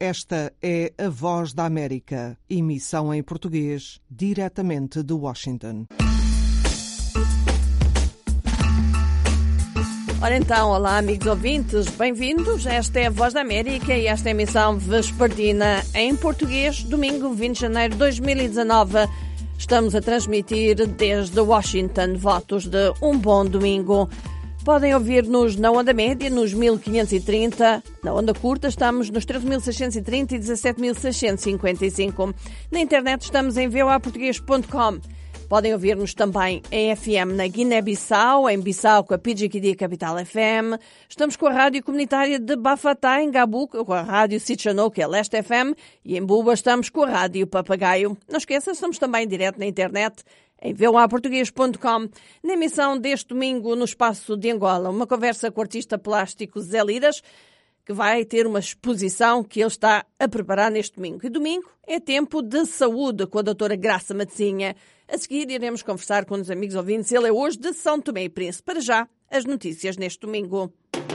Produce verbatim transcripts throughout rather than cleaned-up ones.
Esta é a Voz da América, emissão em português, diretamente de Washington. Ora então, olá amigos ouvintes, bem-vindos. Esta é a Voz da América e esta é a emissão vespertina em português, domingo vinte de janeiro de dois mil e dezanove. Estamos a transmitir desde Washington. Votos de um bom domingo. Podem ouvir-nos na onda média, nos mil quinhentos e trinta. Na onda curta estamos nos treze mil seiscentos e trinta e dezassete mil seiscentos e cinquenta e cinco. Na internet estamos em v o a português ponto com. Podem ouvir-nos também em F M na Guiné-Bissau, em Bissau com a P G Q D Capital F M. Estamos com a rádio comunitária de Bafatá, em Gabu, com a rádio Sichano, que é Leste F M. E em Buba estamos com a rádio Papagaio. Não esqueça, estamos também em direto na internet, em v o a português ponto com. Na emissão deste domingo, no Espaço de Angola, uma conversa com o artista plástico Zé Liras, que vai ter uma exposição que ele está a preparar neste domingo. E domingo é tempo de saúde com a doutora Graça Matezinha. A seguir iremos conversar com os amigos ouvintes. Ele é hoje de São Tomé e Príncipe. Para já, as notícias neste domingo.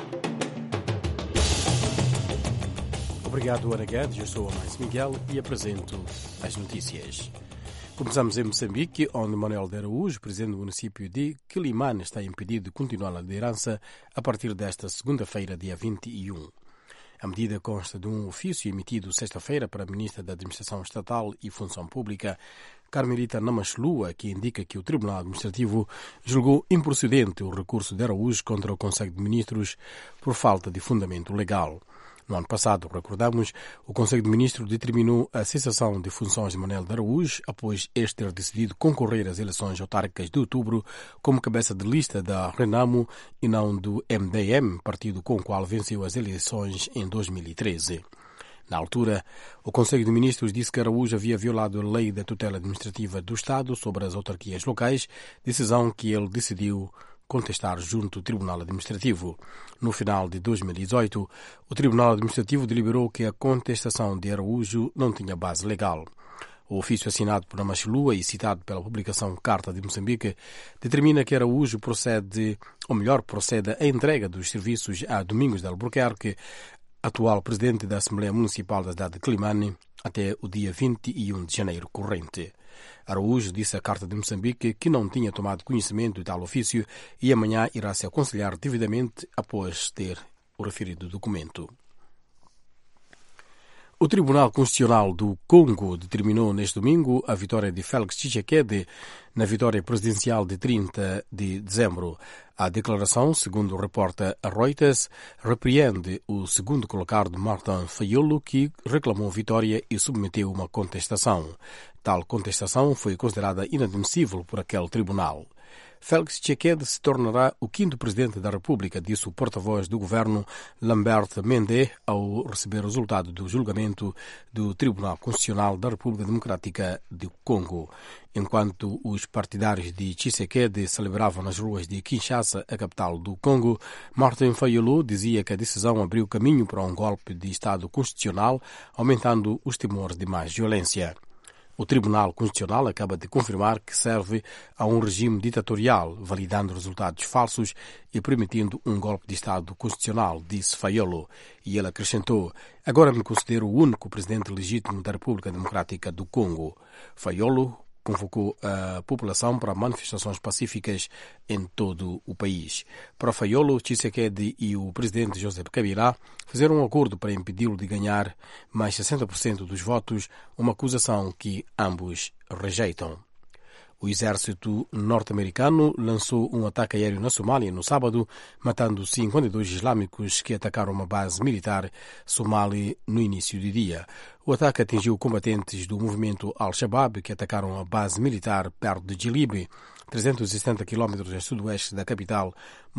Obrigado, Ana Guedes. Eu sou o Amais Miguel e apresento as notícias. Começamos em Moçambique, onde Manuel de Araújo, presidente do município de Quilimane, está impedido de continuar na liderança a partir desta segunda-feira, dia vinte e um. A medida consta de um ofício emitido sexta-feira para a ministra da Administração Estatal e Função Pública, Carmelita Namachlua, que indica que o Tribunal Administrativo julgou improcedente o recurso de Araújo contra o Conselho de Ministros por falta de fundamento legal. No ano passado, recordamos, o Conselho de Ministros determinou a cessação de funções de Manuel de Araújo após este ter decidido concorrer às eleições autárquicas de outubro como cabeça de lista da Renamo e não do M D M, partido com o qual venceu as eleições em dois mil e treze. Na altura, o Conselho de Ministros disse que Araújo havia violado a lei da tutela administrativa do Estado sobre as autarquias locais, decisão que ele decidiu contestar junto ao Tribunal Administrativo. No final de dois mil e dezoito, o Tribunal Administrativo deliberou que a contestação de Araújo não tinha base legal. O ofício assinado por Namachlua e citado pela publicação Carta de Moçambique determina que Araújo procede, ou melhor, procede à entrega dos serviços a Domingos de Albuquerque, atual presidente da Assembleia Municipal da cidade de Quilimane, até o dia vinte e um de janeiro corrente. Araújo disse à Carta de Moçambique que não tinha tomado conhecimento de tal ofício e amanhã irá se aconselhar devidamente após ter o referido documento. O Tribunal Constitucional do Congo determinou neste domingo a vitória de Félix Tshisekedi na vitória presidencial de trinta de dezembro. A declaração, segundo reporta a Reuters, repreende o segundo colocado Martin Fayulu, que reclamou vitória e submeteu uma contestação. Tal contestação foi considerada inadmissível por aquele tribunal. Félix Tshisekedi se tornará o quinto presidente da República, disse o porta-voz do governo Lambert Mende ao receber o resultado do julgamento do Tribunal Constitucional da República Democrática do Congo. Enquanto os partidários de Tshisekedi celebravam nas ruas de Kinshasa, a capital do Congo, Martin Fayulu dizia que a decisão abriu caminho para um golpe de Estado constitucional, aumentando os temores de mais violência. O Tribunal Constitucional acaba de confirmar que serve a um regime ditatorial, validando resultados falsos e permitindo um golpe de Estado constitucional, disse Fayulu. E ele acrescentou: agora me considero o único presidente legítimo da República Democrática do Congo. Fayulu convocou a população para manifestações pacíficas em todo o país. Para Fayulu, Tshisekedi e o presidente Joseph Kabila fizeram um acordo para impedi-lo de ganhar mais sessenta por cento dos votos, uma acusação que ambos rejeitam. O exército norte-americano lançou um ataque aéreo na Somália no sábado, matando cinquenta e dois islâmicos que atacaram uma base militar somali no início do dia. O ataque atingiu combatentes do movimento Al-Shabaab que atacaram a base militar perto de Jilib, trezentos e setenta quilômetros a sudoeste da capital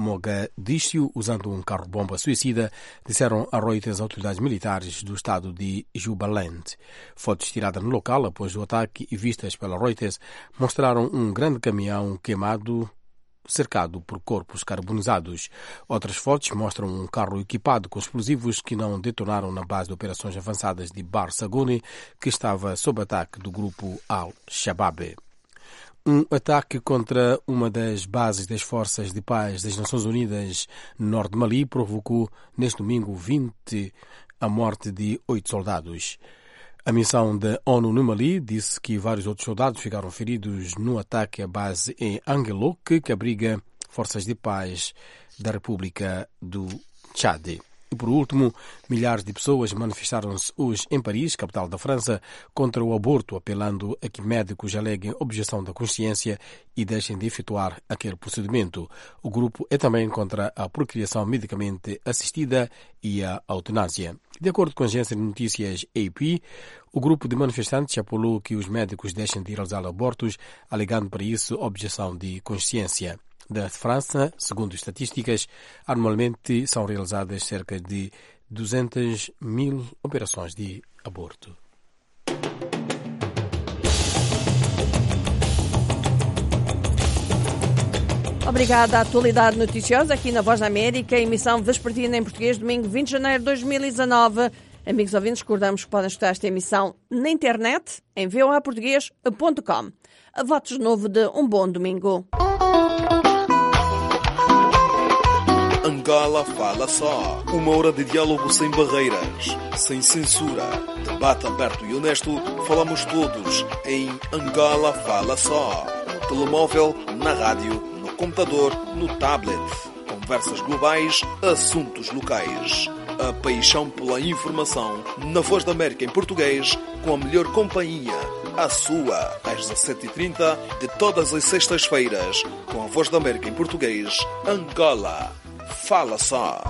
Mogadishu, usando um carro-bomba suicida, disseram a Reuters as autoridades militares do estado de Jubaland. Fotos tiradas no local após o ataque e vistas pela Reuters mostraram um grande caminhão queimado cercado por corpos carbonizados. Outras fotos mostram um carro equipado com explosivos que não detonaram na base de operações avançadas de Bar Saguni, que estava sob ataque do grupo Al-Shabaab. Um ataque contra uma das bases das Forças de Paz das Nações Unidas no norte de Mali provocou neste domingo vinte a morte de oito soldados. A missão da ONU no Mali disse que vários outros soldados ficaram feridos no ataque à base em Anguelok, que abriga forças de paz da República do Chad. E por último, milhares de pessoas manifestaram-se hoje em Paris, capital da França, contra o aborto, apelando a que médicos aleguem objeção da consciência e deixem de efetuar aquele procedimento. O grupo é também contra a procriação medicamente assistida e a eutanásia. De acordo com a agência de notícias A P, o grupo de manifestantes apelou que os médicos deixem de realizar abortos, alegando para isso objeção de consciência. Da França, segundo estatísticas, anualmente são realizadas cerca de duzentas mil operações de aborto. Obrigada à atualidade noticiosa aqui na Voz da América, emissão vespertina em português, domingo vinte de janeiro de dois mil e dezanove. Amigos ouvintes, recordamos que podem escutar esta emissão na internet, em v o a português ponto com. A votos de novo de um bom domingo. Angola Fala Só. Uma hora de diálogo sem barreiras, sem censura. Debate aberto e honesto. Falamos todos em Angola Fala Só. No telemóvel, na rádio, no computador, no tablet. Conversas globais, assuntos locais. A paixão pela informação na Voz da América em português, com a melhor companhia. A sua, às dezassete e trinta de todas as sextas-feiras, com a Voz da América em português, Angola Fala Só.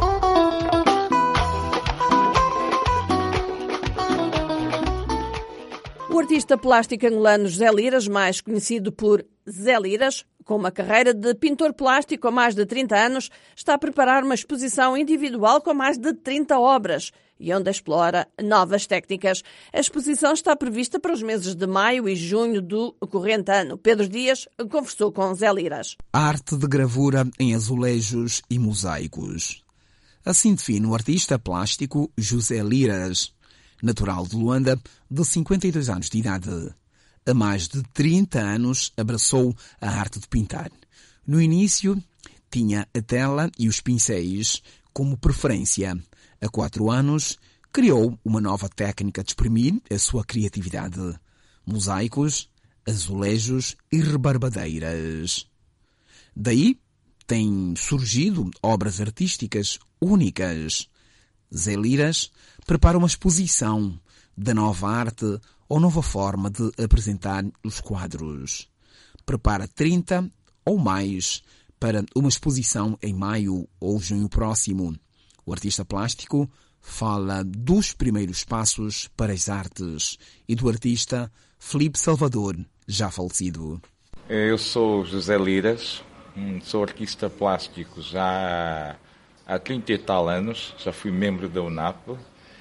O artista plástico angolano José Liras, mais conhecido por Zé Liras, com uma carreira de pintor plástico há mais de trinta anos, está a preparar uma exposição individual com mais de trinta obras e onde explora novas técnicas. A exposição está prevista para os meses de maio e junho do corrente ano. Pedro Dias conversou com Zé Liras. Arte de gravura em azulejos e mosaicos. Assim define o artista plástico José Liras, natural de Luanda, de cinquenta e dois anos de idade. Há mais de trinta anos abraçou a arte de pintar. No início, tinha a tela e os pincéis como preferência. Há quatro anos, criou uma nova técnica de exprimir a sua criatividade. Mosaicos, azulejos e rebarbadeiras. Daí, têm surgido obras artísticas únicas. Zé Liras prepara uma exposição da nova arte ou nova forma de apresentar os quadros. Prepara trinta ou mais para uma exposição em maio ou junho próximo. O artista plástico fala dos primeiros passos para as artes e do artista Felipe Salvador, já falecido. Eu sou José Liras, sou artista plástico já há trinta e tal anos, já fui membro da UNAP.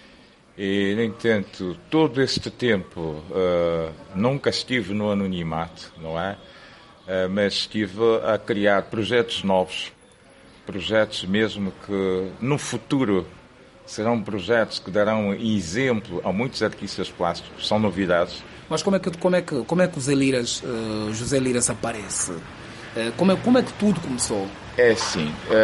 E, no entanto, todo este tempo uh, nunca estive no anonimato, não é? Uh, mas estive a criar projetos novos, projetos mesmo que no futuro serão projetos que darão exemplo a muitos artistas plásticos, são novidades. Mas como é que, como é que, como é que o Zé Liras, uh, José Liras aparece? Uh, como, é, como é que tudo começou? É assim,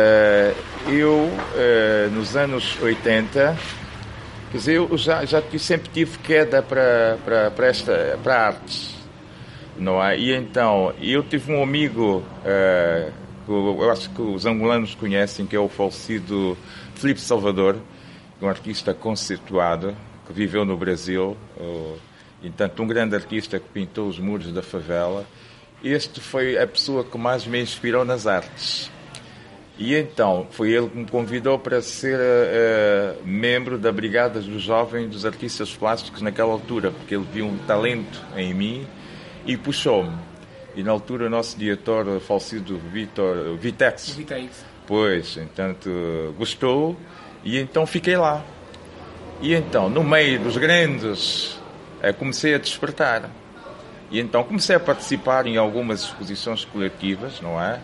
uh, eu uh, nos anos oitenta... Quer dizer, eu já, já sempre tive queda para, para, para, esta, para artes, não é? E então, eu tive um amigo, uh, que eu acho que os angolanos conhecem, que é o falecido Felipe Salvador, um artista conceituado, que viveu no Brasil, uh, entanto, um grande artista que pintou os muros da favela. Este foi a pessoa que mais me inspirou nas artes. E então, foi ele que me convidou para ser uh, membro da Brigada dos Jovens dos Artistas Plásticos naquela altura, porque ele viu um talento em mim e puxou-me. E na altura o nosso diretor falecido, Vitor, Vitex, Vitex, pois, entanto, gostou e então fiquei lá. E então, no meio dos grandes, uh, comecei a despertar. E então comecei a participar em algumas exposições coletivas, não é?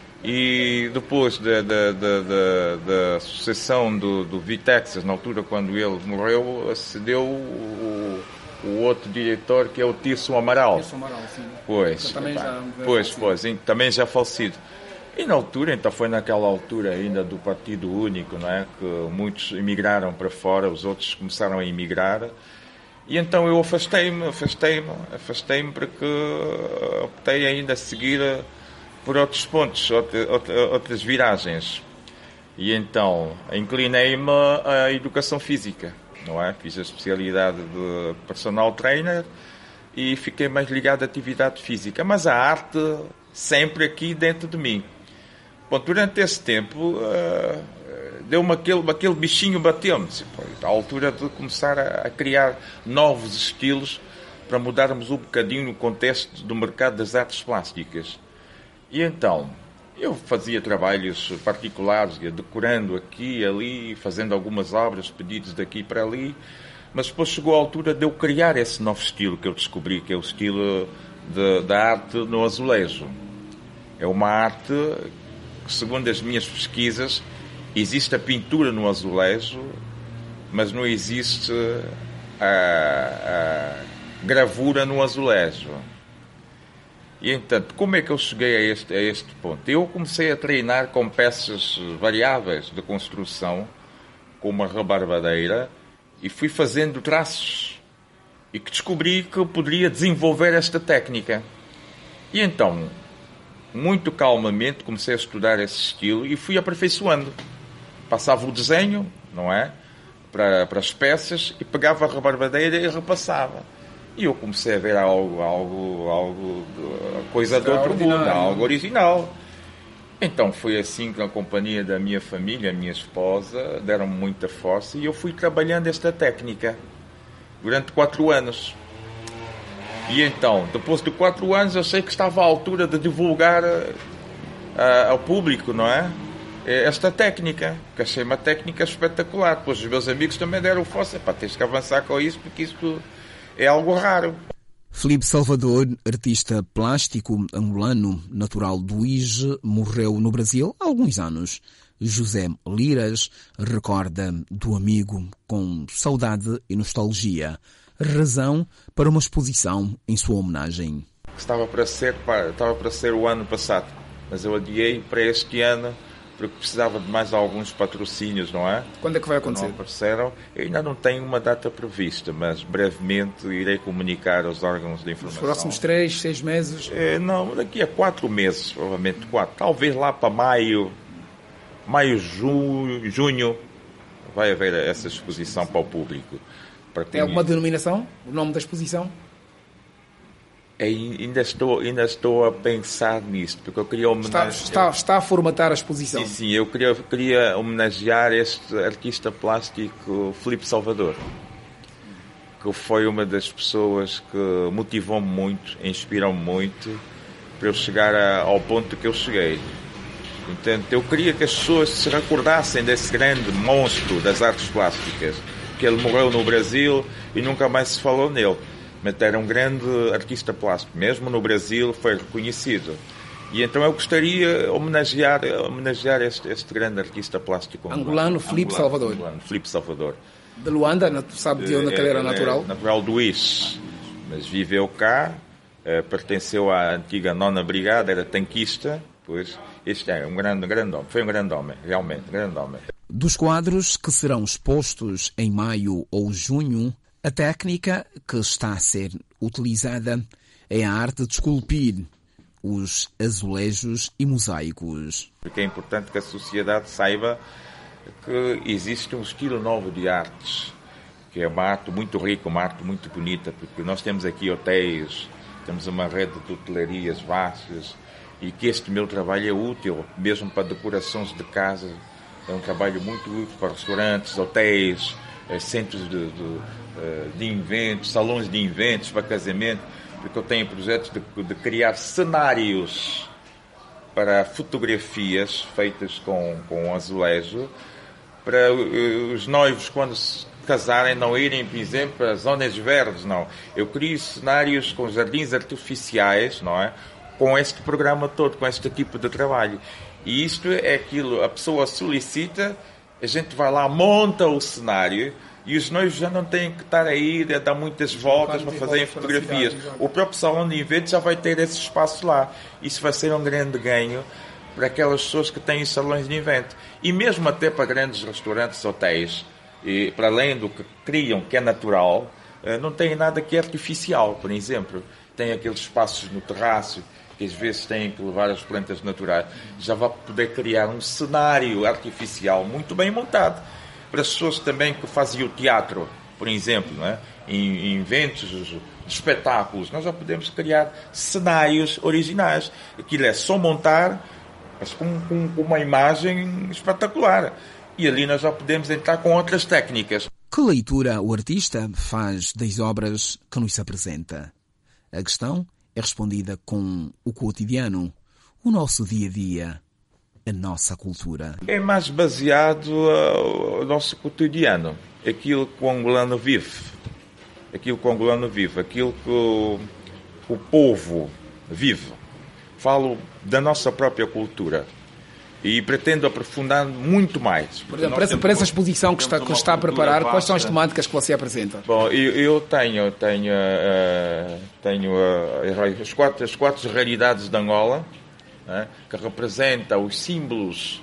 E depois da, da, da, da, da sucessão do, do Vitex, na altura quando ele morreu, acedeu o, o outro diretor, que é o Tirso Amaral. Tirso Amaral, sim. Pois, também pá, já pois, pois, também já falecido. E na altura, então foi naquela altura ainda do Partido Único, não é? Que muitos emigraram para fora, os outros começaram a emigrar. E então eu afastei-me, afastei-me, afastei-me porque optei ainda a seguir por outros pontos, outras viragens. E então inclinei-me à educação física, não é? Fiz a especialidade de personal trainer e fiquei mais ligado à atividade física. Mas a arte sempre aqui dentro de mim. Bom, durante esse tempo, uh, deu-me aquele, aquele bichinho, bateu-me. À altura de começar a, a criar novos estilos para mudarmos um bocadinho o contexto do mercado das artes plásticas. E então, eu fazia trabalhos particulares, decorando aqui e ali, fazendo algumas obras, pedidos daqui para ali, mas depois chegou a altura de eu criar esse novo estilo que eu descobri, que é o estilo de, da arte no azulejo. É uma arte... Segundo as minhas pesquisas, existe a pintura no azulejo, mas não existe a, a gravura no azulejo. E, entanto, como é que eu cheguei a este, a este ponto? Eu comecei a treinar com peças variáveis de construção, com uma rebarbadeira, e fui fazendo traços. E que descobri que eu poderia desenvolver esta técnica. E então... muito calmamente comecei a estudar esse estilo e fui aperfeiçoando. Passava o desenho, não é? Para, para as peças e pegava a rebarbadeira e repassava. E eu comecei a ver algo, algo, algo de, coisa de outro mundo, algo original. Então foi assim que a companhia da minha família, a minha esposa, deram-me muita força e eu fui trabalhando esta técnica durante quatro anos. E então, depois de quatro anos, eu sei que estava à altura de divulgar uh, ao público, não é? Esta técnica, que achei uma técnica espetacular. Depois os meus amigos também deram força. Pá, tens que avançar com isso, porque isto é algo raro. Filipe Salvador, artista plástico angolano, natural do Ige, morreu no Brasil há alguns anos. José Liras recorda do amigo com saudade e nostalgia. Razão para uma exposição em sua homenagem. Estava para ser, estava para ser o ano passado, mas eu adiei para este ano porque precisava de mais alguns patrocínios, não é? Quando é que vai acontecer? Não apareceram. Eu ainda não tenho uma data prevista, mas brevemente irei comunicar aos órgãos de informação. Nos próximos três, seis meses? É, não, daqui a quatro meses, provavelmente quatro. Talvez lá para maio, maio, junho, junho, vai haver essa exposição para o público. Tem alguma denominação? O nome da exposição? Ainda estou, ainda estou a pensar nisto, porque eu queria homenagear... Está, está, está a formatar a exposição? Sim, sim, eu queria, queria homenagear este artista plástico Filipe Salvador, que foi uma das pessoas que motivou-me muito, inspirou-me muito, para eu chegar a, ao ponto que eu cheguei. Portanto, eu queria que as pessoas se recordassem desse grande monstro das artes plásticas, que ele morreu no Brasil e nunca mais se falou nele. Mas era um grande artista plástico, mesmo no Brasil foi reconhecido. E então eu gostaria de homenagear, homenagear este, este grande artista plástico angolano. Angolano, Filipe Salvador. Angolano, Filipe Salvador. De Luanda, sabe de onde é, ele era natural? É natural do Ige, mas viveu cá, é, pertenceu à antiga nona Brigada, era tanquista, pois este é um grande, grande homem, foi um grande homem, realmente, um grande homem. Dos quadros que serão expostos em maio ou junho, a técnica que está a ser utilizada é a arte de esculpir os azulejos e mosaicos. Porque é importante que a sociedade saiba que existe um estilo novo de artes, que é uma arte muito rica, uma arte muito bonita, porque nós temos aqui hotéis, temos uma rede de hotelarias vastas, e que este meu trabalho é útil, mesmo para decorações de casa. É um trabalho muito útil para restaurantes, hotéis, centros de, de, de eventos, salões de eventos para casamento, porque eu tenho projetos de, de criar cenários para fotografias feitas com, com azulejo, para os noivos, quando se casarem, não irem, por exemplo, para zonas verdes, não. Eu crio cenários com jardins artificiais, não é? Com este programa todo, com este tipo de trabalho. E isto é aquilo, a pessoa solicita, a gente vai lá, monta o cenário e os noivos já não têm que estar aí a dar muitas voltas para fazerem fotografias. O próprio salão de eventos já vai ter esse espaço lá. Isso vai ser um grande ganho para aquelas pessoas que têm salões de evento. E mesmo até para grandes restaurantes, hotéis, e para além do que criam, que é natural, não tem nada que é artificial, por exemplo. Tem aqueles espaços no terraço, que às vezes têm que levar as plantas naturais. Já vai poder criar um cenário artificial muito bem montado. Para as pessoas também que fazem o teatro, por exemplo, não é? em, em eventos de espetáculos, nós já podemos criar cenários originais. Aquilo é só montar, mas com, com, com uma imagem espetacular. E ali nós já podemos entrar com outras técnicas. Que leitura o artista faz das obras que nos apresenta? A questão é respondida com o cotidiano, o nosso dia-a-dia, a nossa cultura. É mais baseado no nosso cotidiano, aquilo que o angolano vive, aquilo que o angolano vive, aquilo que o, o povo vive. Falo da nossa própria cultura. E pretendo aprofundar muito mais. Por exemplo, para essa, para essa exposição que está, que está a preparar, quais são as temáticas que você apresenta? Bom, eu, eu tenho, tenho, uh, tenho uh, as, quatro, as quatro realidades de Angola, uh, que representam os símbolos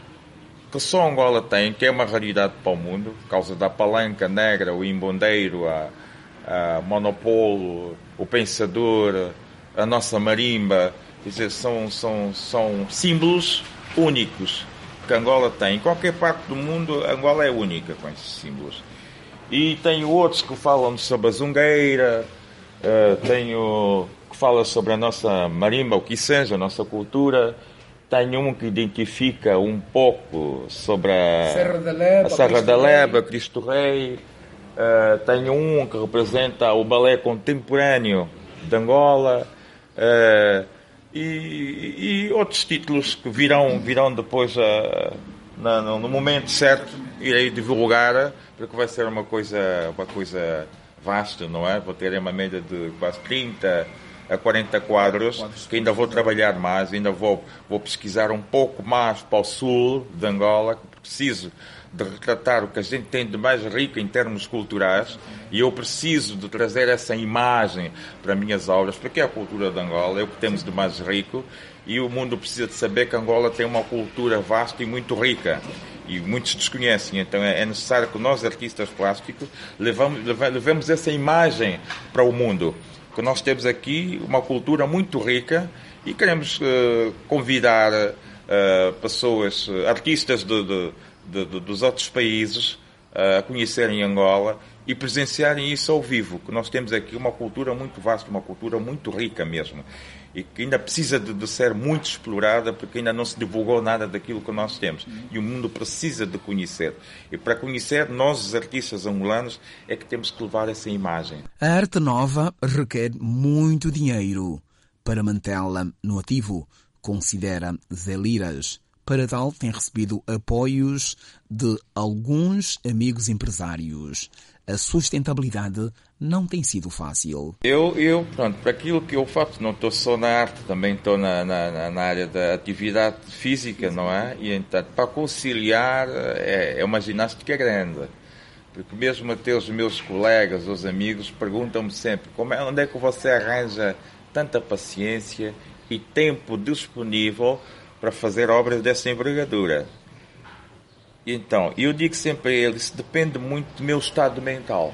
que só Angola tem, que é uma realidade para o mundo, por causa da palanca negra, o imbondeiro, a, a monopolo, o pensador, a nossa marimba. Quer dizer, são, são, são símbolos únicos que Angola tem. Em qualquer parte do mundo, Angola é única com esses símbolos. E tenho outros que falam sobre a zungueira, uh, tenho que fala sobre a nossa marimba, o quiçange, a nossa cultura. Tenho um que identifica um pouco sobre a Serra da Leba, a Serra da Leba, Cristo Rei. Uh, tenho um que representa o balé contemporâneo de Angola. Uh, E, e outros títulos que virão, virão depois a, na, no momento certo, irei divulgar, porque vai ser uma coisa, uma coisa vasta, não é? Vou ter uma média de quase trinta a quarenta quadros, que ainda vou trabalhar mais, ainda vou, vou pesquisar um pouco mais para o sul de Angola, que preciso de retratar o que a gente tem de mais rico em termos culturais, e eu preciso de trazer essa imagem para minhas obras, porque é a cultura de Angola, é o que temos de mais rico, e o mundo precisa de saber que Angola tem uma cultura vasta e muito rica, e muitos desconhecem. Então é necessário que nós, artistas plásticos, levamos, levemos essa imagem para o mundo, que nós temos aqui uma cultura muito rica, e queremos uh, convidar uh, pessoas, uh, artistas de, de De, de, dos outros países uh, a conhecerem Angola e presenciarem isso ao vivo, que nós temos aqui uma cultura muito vasta, uma cultura muito rica mesmo, e que ainda precisa de, de ser muito explorada, porque ainda não se divulgou nada daquilo que nós temos, e o mundo precisa de conhecer. E para conhecer, nós, os artistas angolanos, é que temos que levar essa imagem. A arte nova requer muito dinheiro para mantê-la no ativo, considera Zé Liras. Para tal, tem recebido apoios de alguns amigos empresários. A sustentabilidade não tem sido fácil. Eu, eu pronto, para aquilo que eu faço, não estou só na arte, também estou na, na, na área da atividade física, não é? E, então, para conciliar, é, é uma ginástica grande. Porque mesmo até os meus colegas, os amigos, perguntam-me sempre como é, onde é que você arranja tanta paciência e tempo disponível para fazer obras dessa envergadura. Então, eu digo sempre a eles, depende muito do meu estado mental.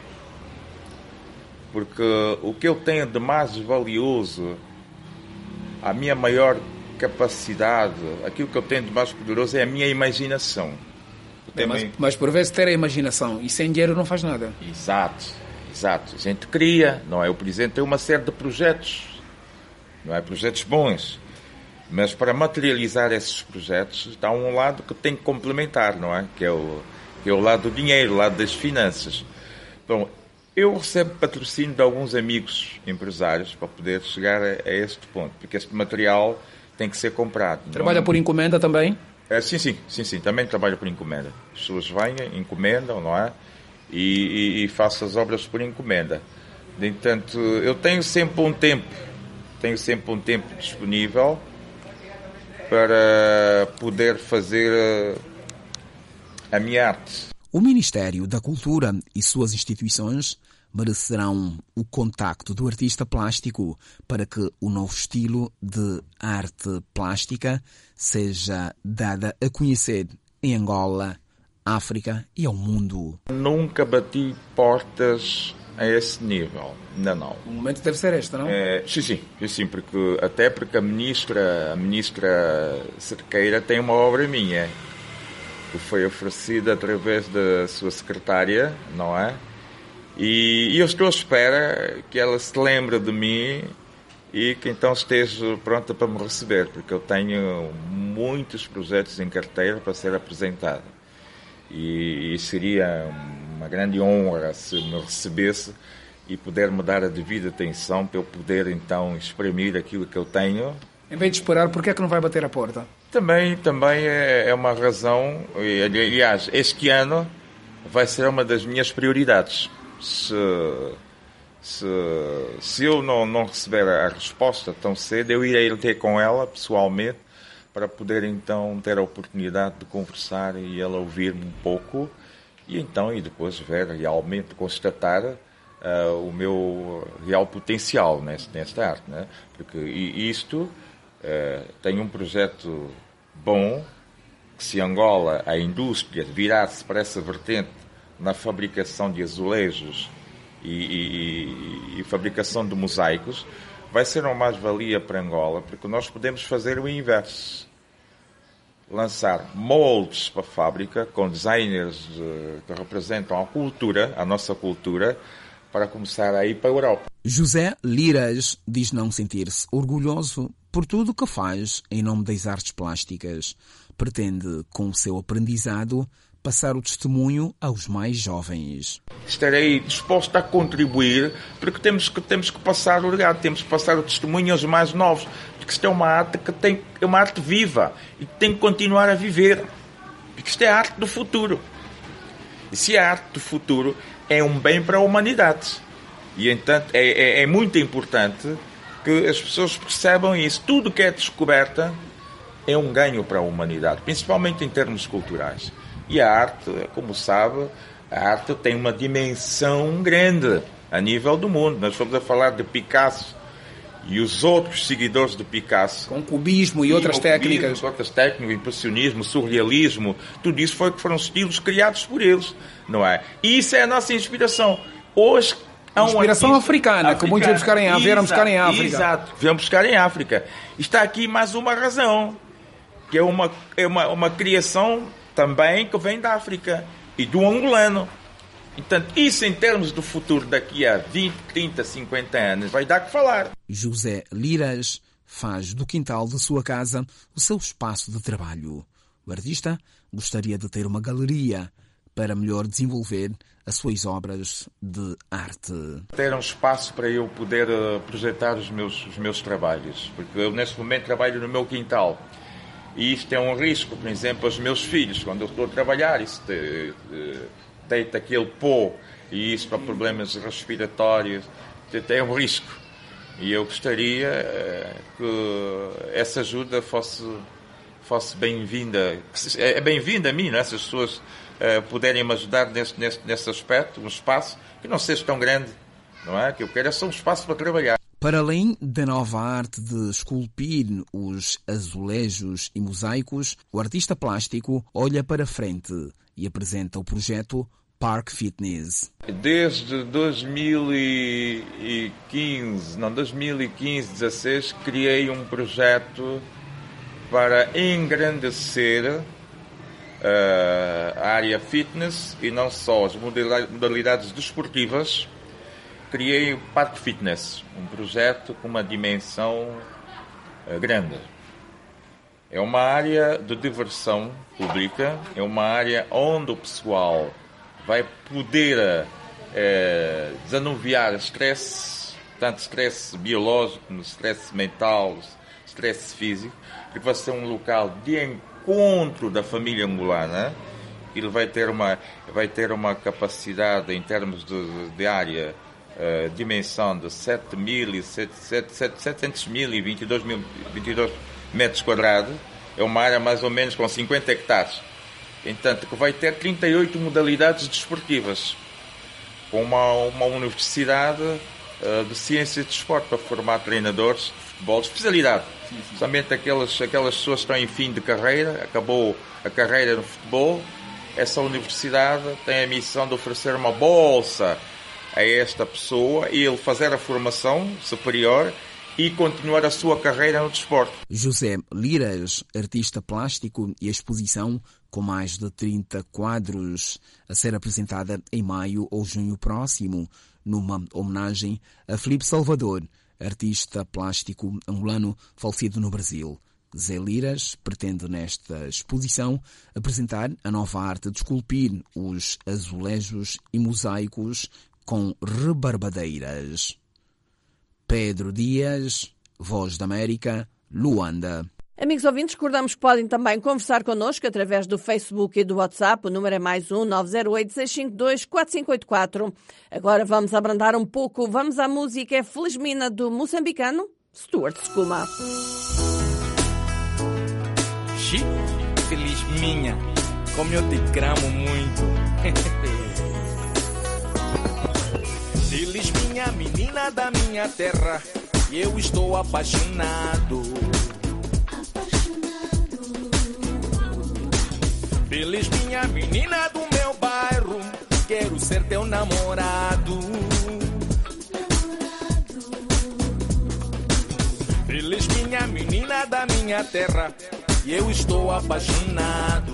Porque o que eu tenho de mais valioso, a minha maior capacidade, aquilo que eu tenho de mais poderoso é a minha imaginação. Bem, mas, mas por vezes ter a imaginação e sem dinheiro não faz nada. Exato, exato. A gente cria, não é? Eu, por exemplo, tenho uma série de projetos, não é? Projetos bons. Mas para materializar esses projetos, há um lado que tem que complementar, não é? Que é o, que é o lado do dinheiro, o lado das finanças. Então, eu recebo patrocínio de alguns amigos empresários para poder chegar a, a este ponto, porque este material tem que ser comprado. Trabalha não... por encomenda também? É, sim, sim, sim, sim, também trabalho por encomenda. As pessoas vêm, encomendam, não é? E, e, e faço as obras por encomenda. No entanto, eu tenho sempre um tempo, tenho sempre um tempo disponível para poder fazer a minha arte. O Ministério da Cultura e suas instituições merecerão o contacto do artista plástico para que o novo estilo de arte plástica seja dada a conhecer em Angola, África e ao mundo. Nunca bati portas a esse nível, ainda não. O momento deve ser este, não? É, sim, sim, sim, porque, até porque a ministra, a ministra Cerqueira tem uma obra minha, que foi oferecida através da sua secretária, não é? E, e eu estou à espera que ela se lembre de mim e que então esteja pronta para me receber, porque eu tenho muitos projetos em carteira para ser apresentado. E, e seria uma grande honra se me recebesse e puder me dar a devida atenção para eu poder então exprimir aquilo que eu tenho. Em vez de esperar, porquê é que não vai bater a porta? Também, também é, é uma razão, e, aliás, este ano vai ser uma das minhas prioridades. Se, se, se eu não, não receber a resposta tão cedo, eu irei ter com ela pessoalmente para poder então ter a oportunidade de conversar e ela ouvir-me um pouco e então e depois ver realmente, constatar uh, o meu real potencial nesta, nesta arte, né? Porque e isto uh, tem um projeto bom, que se Angola, a indústria, virar-se para essa vertente na fabricação de azulejos e, e, e fabricação de mosaicos, vai ser uma mais-valia para Angola, porque nós podemos fazer o inverso. Lançar moldes para a fábrica, com designers de, que representam a cultura, a nossa cultura, para começar a ir para a Europa. José Liras diz não sentir-se orgulhoso por tudo o que faz em nome das artes plásticas. Pretende, com o seu aprendizado, passar o testemunho aos mais jovens. Estarei disposto a contribuir, porque temos que, temos que passar o legado, temos que passar o testemunho aos mais novos, porque isto é uma arte que tem, é uma arte viva e que tem que continuar a viver, porque isto é a arte do futuro. E se a arte do futuro é um bem para a humanidade, e então é, é, é muito importante que as pessoas percebam isso. Tudo que é descoberta é um ganho para a humanidade, principalmente em termos culturais. E a arte, como sabe, a arte tem uma dimensão grande a nível do mundo. Nós estamos a falar de Picasso e os outros seguidores de Picasso. Com cubismo e, e outras técnicas. Cubismo, outras técnicas, impressionismo, surrealismo, tudo isso foi, foram estilos criados por eles, não é? E isso é a nossa inspiração. Hoje há um inspiração africana, africana, que muitos buscar em, vieram buscar em África. Exato, vieram buscar em África. Está aqui mais uma razão, que é uma, é uma, uma criação também que vem da África e do angolano. Então, isso em termos do futuro daqui a vinte, trinta, cinquenta anos vai dar que falar. José Liras faz do quintal de sua casa o seu espaço de trabalho. O artista gostaria de ter uma galeria para melhor desenvolver as suas obras de arte. Ter um espaço para eu poder projetar os meus, os meus trabalhos, porque eu neste momento trabalho no meu quintal. E isto é um risco, por exemplo, aos meus filhos, quando eu estou a trabalhar, isso te, te, deita aquele pó, e isso para problemas respiratórios, é um risco. E eu gostaria que essa ajuda fosse, fosse bem-vinda, é bem-vinda a mim, né? Se as pessoas uh, puderem me ajudar nesse, nesse, nesse aspecto, um espaço que não seja tão grande, não é? Que eu quero é só um espaço para trabalhar. Para além da nova arte de esculpir os azulejos e mosaicos, o artista plástico olha para frente e apresenta o projeto Park Fitness. Desde dois mil e quinze, não, dois mil e quinze, dezasseis, criei um projeto para engrandecer uh, a área fitness e não só as modalidades desportivas. Criei o Park Fitness, um projeto com uma dimensão uh, grande. É uma área de diversão pública, é uma área onde o pessoal vai poder uh, desanuviar stress, tanto stress biológico, como stress mental, stress físico, porque vai ser um local de encontro da família angolana. Ele vai ter uma, vai ter uma capacidade em termos de, de área, Uh, dimensão de sete mil e setecentos mil e vinte e dois metros quadrados, é uma área mais ou menos com cinquenta hectares. Entanto, que vai ter trinta e oito modalidades desportivas. com uma, uma universidade uh, de ciências de desporto para formar treinadores de futebol de especialidade. Sim, sim. Somente aquelas, aquelas pessoas que estão em fim de carreira, acabou a carreira no futebol, essa universidade tem a missão de oferecer uma bolsa a esta pessoa e ele fazer a formação superior e continuar a sua carreira no desporto. José Liras, artista plástico, e a exposição com mais de trinta quadros a ser apresentada em maio ou junho próximo, numa homenagem a Filipe Salvador, artista plástico angolano falecido no Brasil. Zé Liras pretende nesta exposição apresentar a nova arte de esculpir os azulejos e mosaicos com rebarbadeiras. Pedro Dias, Voz da América, Luanda. Amigos ouvintes, recordamos que podem também conversar connosco através do Facebook e do WhatsApp. O número é mais um nove zero oito, seis cinco dois, quatro cinco oito quatro. Agora vamos abrandar um pouco. Vamos à música é Felizmina, do moçambicano Stuart Skuma. Feliz minha, como eu te cramo muito. Feliz minha menina da minha terra, e eu estou apaixonado. Feliz minha menina do meu bairro, quero ser teu namorado. Feliz minha menina da minha terra, e eu estou apaixonado.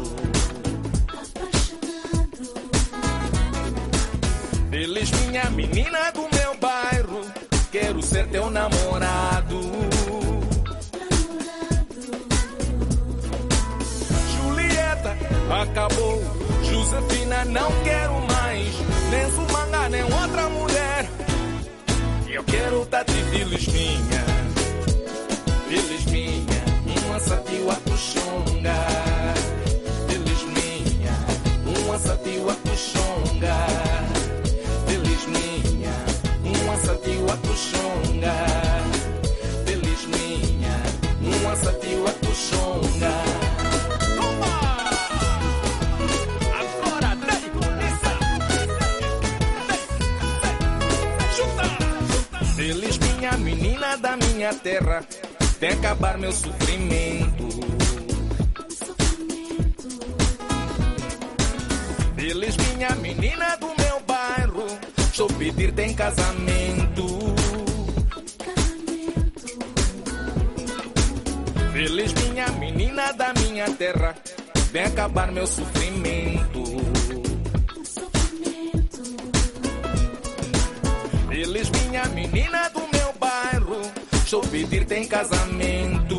Feliz minha menina do meu bairro, quero ser teu namorado. Julieta, acabou. Josefina, não quero mais. Nem Sumanga, nem outra mulher. Eu quero Tati, feliz minha. Feliz minha. Uma sativa puxonga, feliz minha. Uma sativa puxonga, feliz minha. Uma sativa puxonga, feliz minha. Uma sativa puxonga. Agora dei polícia. Chuta. Feliz minha menina da minha terra, vem acabar meu sofrimento. Feliz minha menina do meu bairro, estou pedir-te em casamento. Feliz minha menina da minha terra, vem acabar meu sofrimento. Feliz minha menina do meu bairro, estou pedir-te em casamento.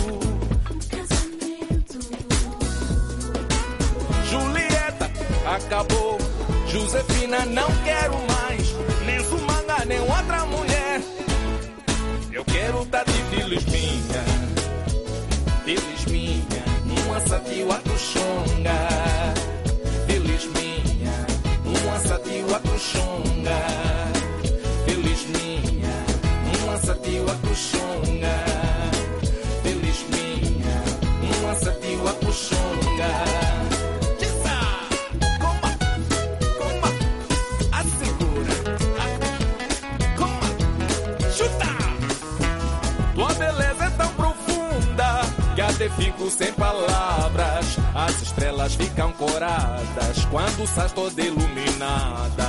Julieta, acabou. Josefina, não quero mais. Nem Sumanga, nem outra mulher. Eu quero Tati, feliz minha. Feliz minha. Uma sativa tuxonga. Feliz minha. Uma sativa tuxonga. Feliz minha. Uma sativa puxonga, feliz minha, uma sativa puxonga. Tissa, coma, coma, assegura, coma, chuta. Tua beleza é tão profunda que até fico sem palavras. As estrelas ficam coradas quando sais toda iluminada.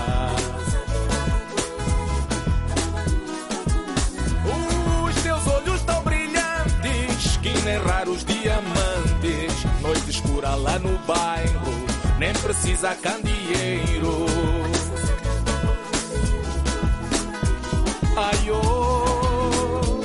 Que nem raros diamantes, noite escura lá no bairro, nem precisa candeeiro. Ai, oh.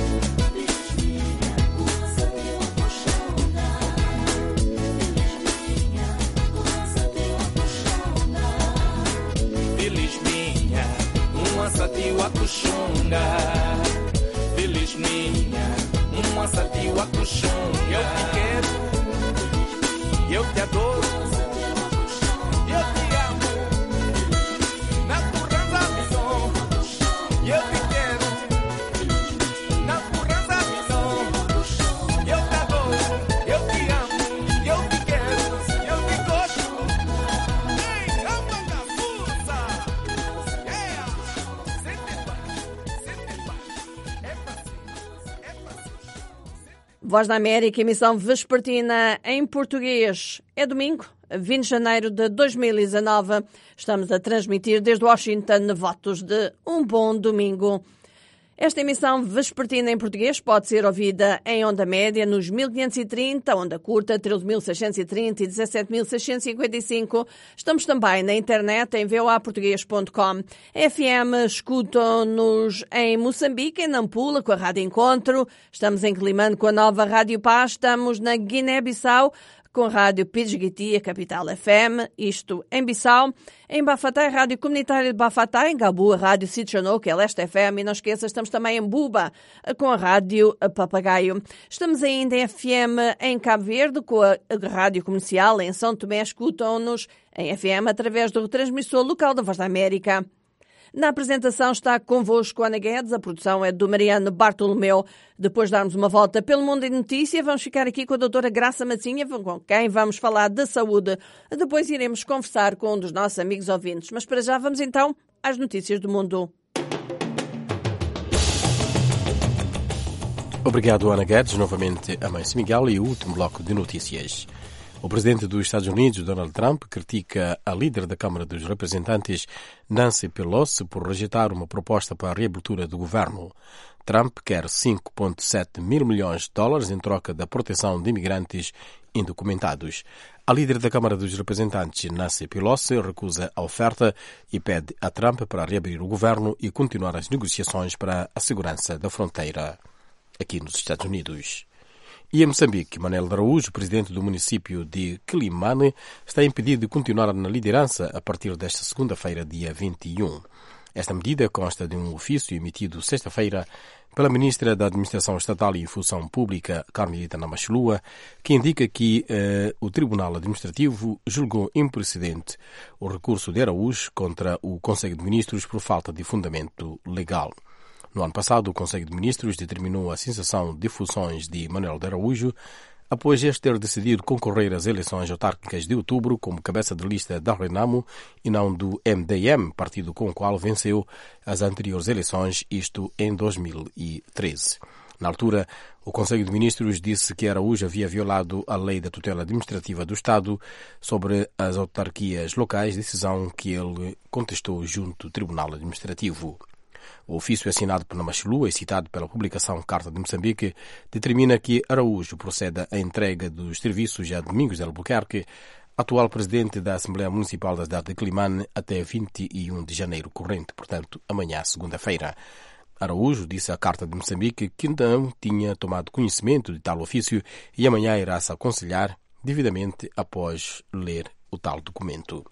Feliz minha, uma sativa puxonga. Feliz minha, uma sativa puxonga. Eu te quero, eu te adoro, eu te amo. Na currança visão, eu te quero. Na currança visão, eu te adoro, eu te amo, eu te quero, eu te gosto. Ei, amo da força. Voz da América, emissão vespertina em português. É domingo, vinte de janeiro de dois mil e dezanove. Estamos a transmitir desde Washington votos de um bom domingo. Esta emissão vespertina em português pode ser ouvida em onda média nos mil quinhentos e trinta, onda curta treze mil seiscentos e trinta e dezassete mil seiscentos e cinquenta e cinco. Estamos também na internet em v o a português ponto com. F M escutam-nos em Moçambique, em Nampula, com a Rádio Encontro. Estamos em Climane com a nova Rádio Paz. Estamos na Guiné-Bissau com a Rádio Pidgiti, a capital F M, isto em Bissau. Em Bafatá, a Rádio Comunitária de Bafatá. Em Gabu, a Rádio Sitchanou, que é Leste F M. E não esqueça, estamos também em Buba, com a Rádio Papagaio. Estamos ainda em F M em Cabo Verde, com a Rádio Comercial. Em São Tomé, escutam-nos em F M através do retransmissor local da Voz da América. Na apresentação está convosco Ana Guedes, a produção é do Mariano Bartolomeu. Depois de darmos uma volta pelo mundo em notícia, vamos ficar aqui com a doutora Graça Matinha, com quem vamos falar de saúde. Depois iremos conversar com um dos nossos amigos ouvintes. Mas para já vamos então às notícias do mundo. Obrigado, Ana Guedes. Novamente a Mãe Miguel e o último bloco de notícias. O presidente dos Estados Unidos, Donald Trump, critica a líder da Câmara dos Representantes, Nancy Pelosi, por rejeitar uma proposta para a reabertura do governo. Trump quer cinco vírgula sete mil milhões de dólares em troca da proteção de imigrantes indocumentados. A líder da Câmara dos Representantes, Nancy Pelosi, recusa a oferta e pede a Trump para reabrir o governo e continuar as negociações para a segurança da fronteira aqui nos Estados Unidos. E em Moçambique, Manuel de Araújo, presidente do município de Climane, está impedido de continuar na liderança a partir desta segunda-feira, dia vinte e um. Esta medida consta de um ofício emitido sexta-feira pela ministra da Administração Estatal e Função Pública, Carmelita Namachlua, que indica que eh, o Tribunal Administrativo julgou improcedente o recurso de Araújo contra o Conselho de Ministros por falta de fundamento legal. No ano passado, o Conselho de Ministros determinou a cessação de funções de Manuel de Araújo após este ter decidido concorrer às eleições autárquicas de outubro como cabeça de lista da Renamo e não do M D M, partido com o qual venceu as anteriores eleições, isto em dois mil e treze. Na altura, o Conselho de Ministros disse que Araújo havia violado a lei da tutela administrativa do Estado sobre as autarquias locais, decisão que ele contestou junto ao Tribunal Administrativo. O ofício assinado por Namachlua e citado pela publicação Carta de Moçambique determina que Araújo proceda à entrega dos serviços a Domingos de Albuquerque, atual presidente da Assembleia Municipal da cidade de Climane, até vinte e um de janeiro corrente, portanto, amanhã, segunda-feira. Araújo disse à Carta de Moçambique que não tinha tomado conhecimento de tal ofício e amanhã irá se aconselhar devidamente após ler o tal documento.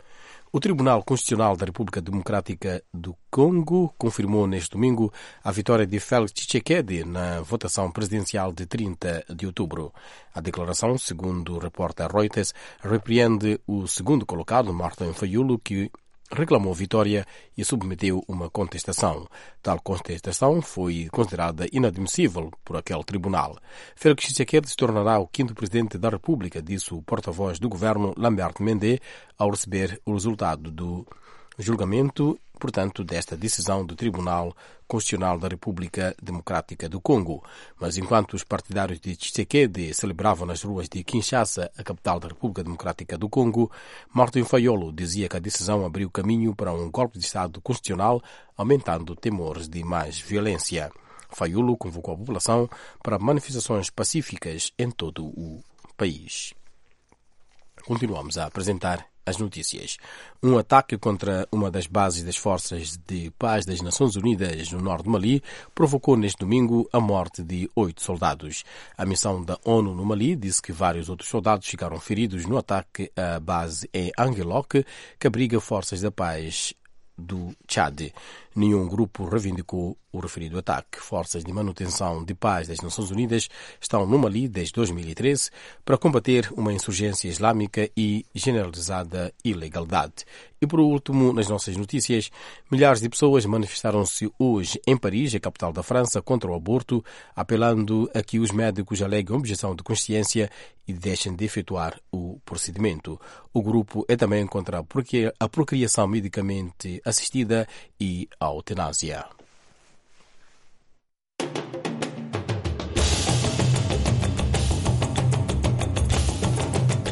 O Tribunal Constitucional da República Democrática do Congo confirmou neste domingo a vitória de Félix Tshisekedi na votação presidencial de trinta de outubro. A declaração, segundo reporta Reuters, repreende o segundo colocado, Martin Fayulu, que reclamou vitória e submeteu uma contestação. Tal contestação foi considerada inadmissível por aquele tribunal. Félix Tshisekedi se tornará o quinto presidente da República, disse o porta-voz do governo, Lambert Mende, ao receber o resultado do julgamento, portanto, desta decisão do Tribunal Constitucional da República Democrática do Congo. Mas enquanto os partidários de Tshisekedi celebravam nas ruas de Kinshasa, a capital da República Democrática do Congo, Martin Fayulu dizia que a decisão abriu caminho para um golpe de Estado constitucional, aumentando temores de mais violência. Fayulu convocou a população para manifestações pacíficas em todo o país. Continuamos a apresentar as notícias. Um ataque contra uma das bases das Forças de Paz das Nações Unidas no norte de Mali provocou neste domingo a morte de oito soldados. A missão da ONU no Mali disse que vários outros soldados ficaram feridos no ataque à base em Anguilok, que abriga Forças da Paz do Tchad. Nenhum grupo reivindicou o referido ataque. Forças de manutenção de paz das Nações Unidas estão no Mali desde dois mil e treze para combater uma insurgência islâmica e generalizada ilegalidade. E por último, nas nossas notícias, milhares de pessoas manifestaram-se hoje em Paris, a capital da França, contra o aborto, apelando a que os médicos aleguem objeção de consciência e deixem de efetuar o procedimento. O grupo é também contra a procriação medicamente assistida e a eutanásia.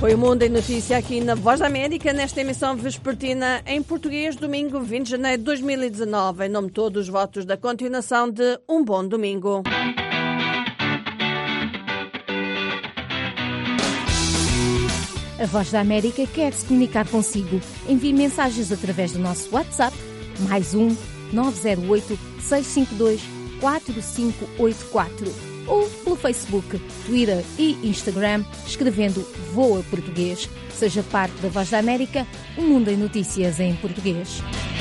Foi o Mundo em Notícia aqui na Voz da América, nesta emissão vespertina em português, domingo vinte de janeiro de dois mil e dezanove. Em nome de todos os votos da continuação de um bom domingo. A Voz da América quer se comunicar consigo. Envie mensagens através do nosso WhatsApp, mais um nove zero oito, seis cinco dois, quatro cinco oito quatro, ou pelo Facebook, Twitter e Instagram, escrevendo Voa Português. Seja parte da Voz da América, o mundo em notícias em português.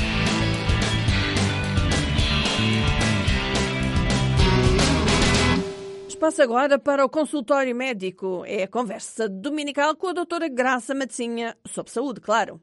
Passo agora para o consultório médico. É a conversa dominical com a doutora Graça Matosinha, sobre saúde, claro.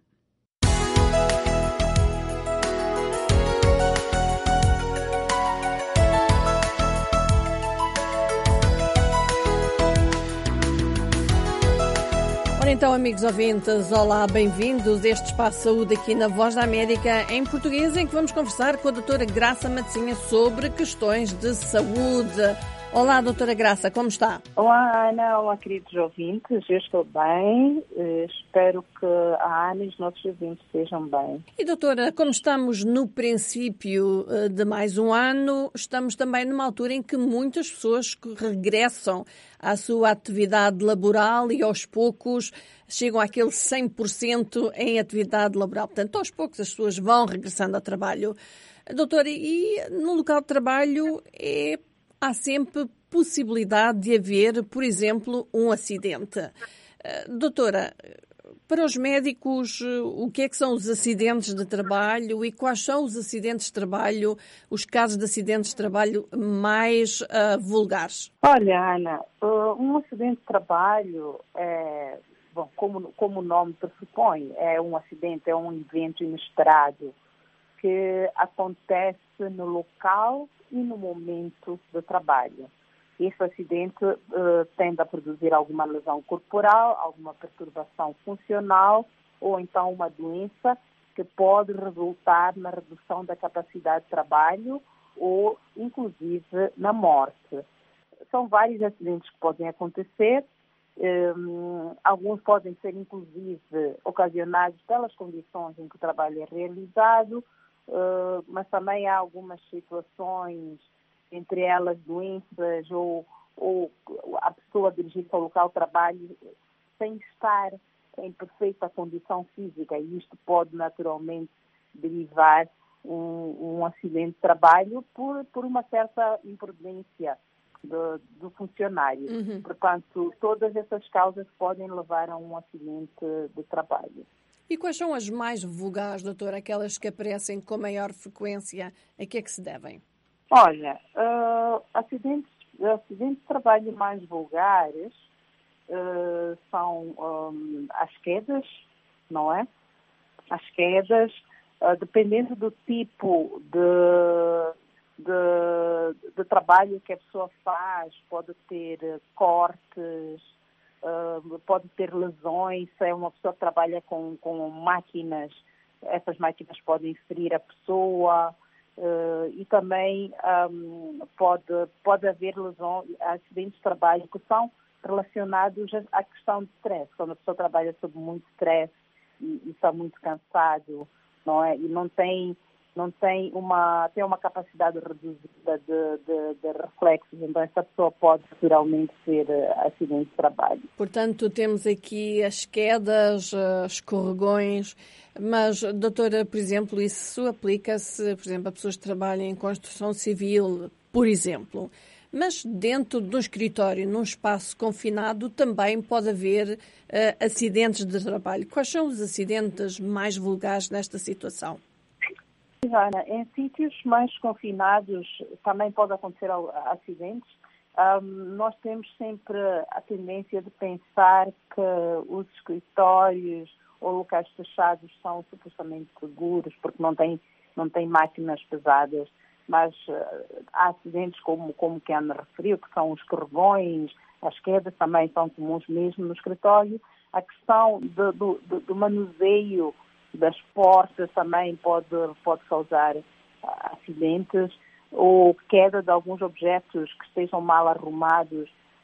Ora então, amigos ouvintes, olá, bem-vindos a este Espaço Saúde aqui na Voz da América em português, em que vamos conversar com a doutora Graça Matosinha sobre questões de saúde. Olá, doutora Graça, como está? Olá, Ana, olá, queridos ouvintes, eu estou bem, espero que a Ana e os nossos ouvintes estejam bem. E, doutora, como estamos no princípio de mais um ano, estamos também numa altura em que muitas pessoas regressam à sua atividade laboral e aos poucos chegam àquele cem por cento em atividade laboral. Portanto, aos poucos as pessoas vão regressando ao trabalho. Doutora, e no local de trabalho é... há sempre possibilidade de haver, por exemplo, um acidente. Doutora, para os médicos, o que é que são os acidentes de trabalho e quais são os acidentes de trabalho, os casos de acidentes de trabalho mais uh, vulgares? Olha, Ana, um acidente de trabalho, é, bom, como, como o nome pressupõe, é um acidente, é um evento inesperado que acontece no local e no momento do trabalho. Esse acidente uh, tende a produzir alguma lesão corporal, alguma perturbação funcional ou então uma doença que pode resultar na redução da capacidade de trabalho ou, inclusive, na morte. São vários acidentes que podem acontecer. Um, alguns podem ser, inclusive, ocasionados pelas condições em que o trabalho é realizado, Uh, mas também há algumas situações, entre elas doenças ou, ou a pessoa dirigir-se ao local de trabalho sem estar em perfeita condição física, e isto pode naturalmente derivar um, um acidente de trabalho por, por uma certa imprudência do, do funcionário. Uhum. Portanto, todas essas causas podem levar a um acidente de trabalho. E quais são as mais vulgares, doutora, aquelas que aparecem com maior frequência? A que é que se devem? Olha, uh, acidentes, acidentes de trabalho mais vulgares uh, são um, as quedas, não é? As quedas, uh, dependendo do tipo de, de, de trabalho que a pessoa faz, pode ter cortes, Uh, pode ter lesões. Se é uma pessoa que trabalha com, com máquinas, essas máquinas podem ferir a pessoa, uh, e também um, pode, pode haver lesões, acidentes de trabalho que são relacionados à questão de stress. Quando a pessoa trabalha sob muito stress e, e está muito cansado, não é? E não tem, não tem uma, tem uma capacidade reduzida de, de, de reflexos, então essa pessoa pode naturalmente ser uh, acidente de trabalho. Portanto, temos aqui as quedas, uh, escorregões, mas, doutora, por exemplo, isso aplica-se, por exemplo, a pessoas que trabalham em construção civil, por exemplo, mas dentro do escritório, num espaço confinado, também pode haver uh, acidentes de trabalho. Quais são os acidentes mais vulgares nesta situação? Ana, em sítios mais confinados também pode acontecer acidentes. Um, nós temos sempre a tendência de pensar que os escritórios ou locais fechados são supostamente seguros porque não tem, não tem máquinas pesadas, mas uh, há acidentes como, como que a Ana referiu, que são os escorregões, as quedas também são comuns mesmo no escritório. A questão do, do, do manuseio das portas também pode, pode causar acidentes, ou queda de alguns objetos que estejam mal arrumados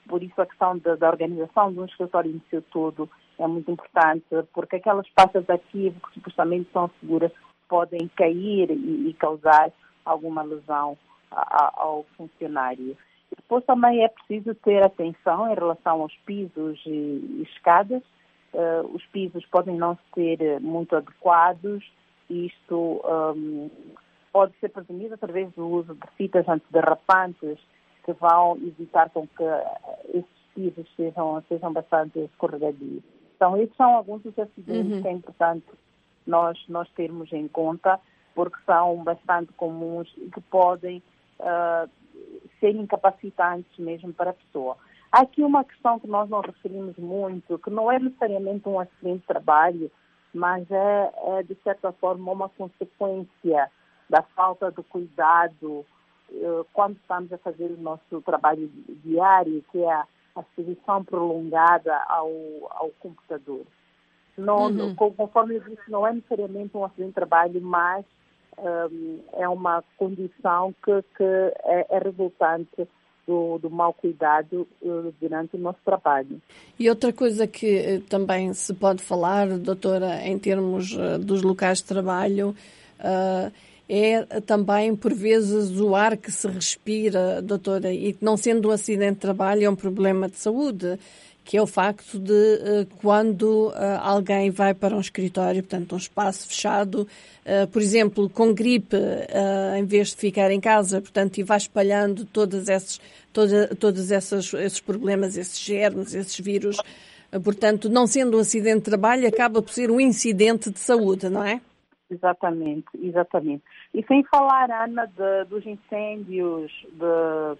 por isso a questão da, da organização de um escritório no seu todo é muito importante, porque aquelas pastas de arquivo que supostamente são seguras podem cair e, e causar alguma lesão a, a, ao funcionário. Depois também é preciso ter atenção em relação aos pisos e, e escadas. Uh, os pisos podem não ser muito adequados e isto um, pode ser prevenido através do uso de fitas antiderrapantes que vão evitar com que esses pisos sejam, sejam bastante escorregadios. Então, esses são alguns dos acidentes uhum. que é importante nós, nós termos em conta, porque são bastante comuns e que podem uh, ser incapacitantes mesmo para a pessoa. Há aqui uma questão que nós não referimos muito, que não é necessariamente um acidente de trabalho, mas é, é de certa forma uma consequência da falta de cuidado uh, quando estamos a fazer o nosso trabalho diário, que é a, a exposição prolongada ao, ao computador. Não, uhum. Conforme eu disse, não é necessariamente um acidente de trabalho, mas um, é uma condição que, que é, é resultante do, do mau cuidado uh, durante o nosso trabalho. E outra coisa que uh, também se pode falar, doutora, em termos uh, dos locais de trabalho, uh, é também, por vezes, o ar que se respira, doutora, e que não sendo um acidente de trabalho é um problema de saúde, que é o facto de uh, quando uh, alguém vai para um escritório, portanto um espaço fechado, uh, por exemplo, com gripe, uh, em vez de ficar em casa, portanto, e vai espalhando todas esses, toda, todos esses, esses problemas, esses germes, esses vírus, uh, portanto, não sendo um acidente de trabalho, acaba por ser um incidente de saúde, não é? Exatamente, exatamente. E sem falar, Ana, de, dos incêndios, de...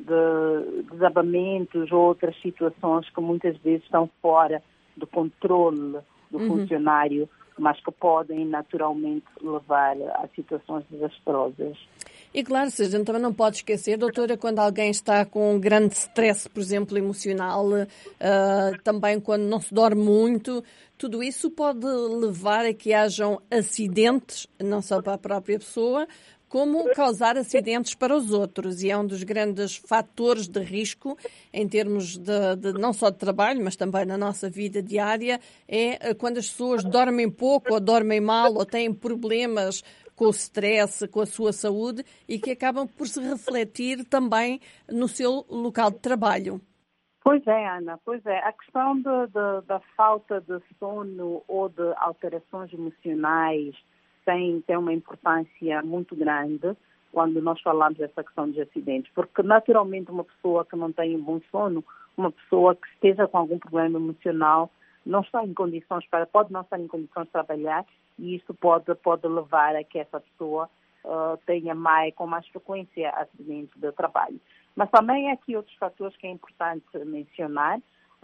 de desabamentos ou outras situações que muitas vezes estão fora do controle do uhum. funcionário, mas que podem naturalmente levar a situações desastrosas. E claro, a gente também não pode esquecer, doutora, quando alguém está com um grande stress, por exemplo, emocional, uh, também quando não se dorme muito, tudo isso pode levar a que hajam acidentes, não só para a própria pessoa, como causar acidentes para os outros, e é um dos grandes fatores de risco em termos de, de não só de trabalho, mas também na nossa vida diária, é quando as pessoas dormem pouco ou dormem mal ou têm problemas com o stress, com a sua saúde, e que acabam por se refletir também no seu local de trabalho. Pois é, Ana, pois é. A questão de, de, da falta de sono ou de alterações emocionais Tem, tem uma importância muito grande quando nós falamos dessa questão dos acidentes, porque naturalmente uma pessoa que não tem um bom sono, uma pessoa que esteja com algum problema emocional, não está em condições para, pode não estar em condições de trabalhar, e isto pode, pode levar a que essa pessoa uh, tenha mais, com mais frequência acidentes de trabalho. Mas também há aqui outros fatores que é importante mencionar.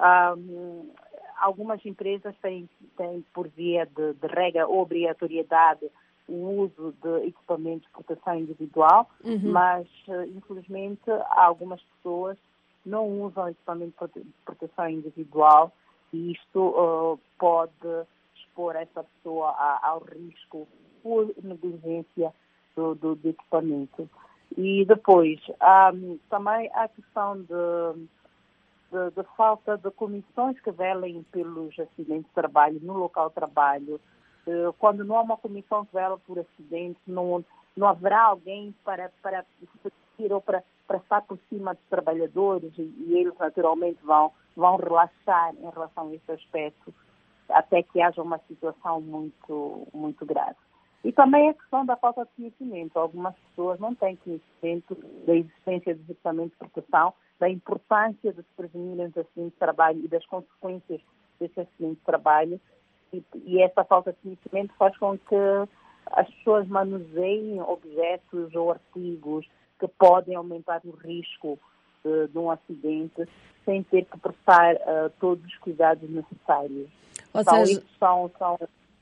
Um, algumas empresas têm, têm por via de, de regra ou obrigatoriedade o uso de equipamentos de proteção individual, uhum. mas infelizmente algumas pessoas não usam equipamento de proteção individual e isto uh, pode expor essa pessoa a, ao risco por negligência do, do, do equipamento. E depois um, também há a questão de De, de falta de comissões que velem pelos acidentes de trabalho no local de trabalho. Uh, quando não há uma comissão que vela por acidentes, não, não haverá alguém para, para discutir ou para, para estar por cima dos trabalhadores e, e eles naturalmente vão, vão relaxar em relação a esse aspecto até que haja uma situação muito, muito grave. E também a questão da falta de conhecimento. Algumas pessoas não têm conhecimento da existência dos equipamentos de proteção, da importância de se prevenirem os acidentes de trabalho e das consequências desse acidente de trabalho. E, e essa falta de conhecimento faz com que as pessoas manuseiem objetos ou artigos que podem aumentar o risco de, de um acidente sem ter que prestar uh, todos os cuidados necessários. Ou então, seja... isso são... são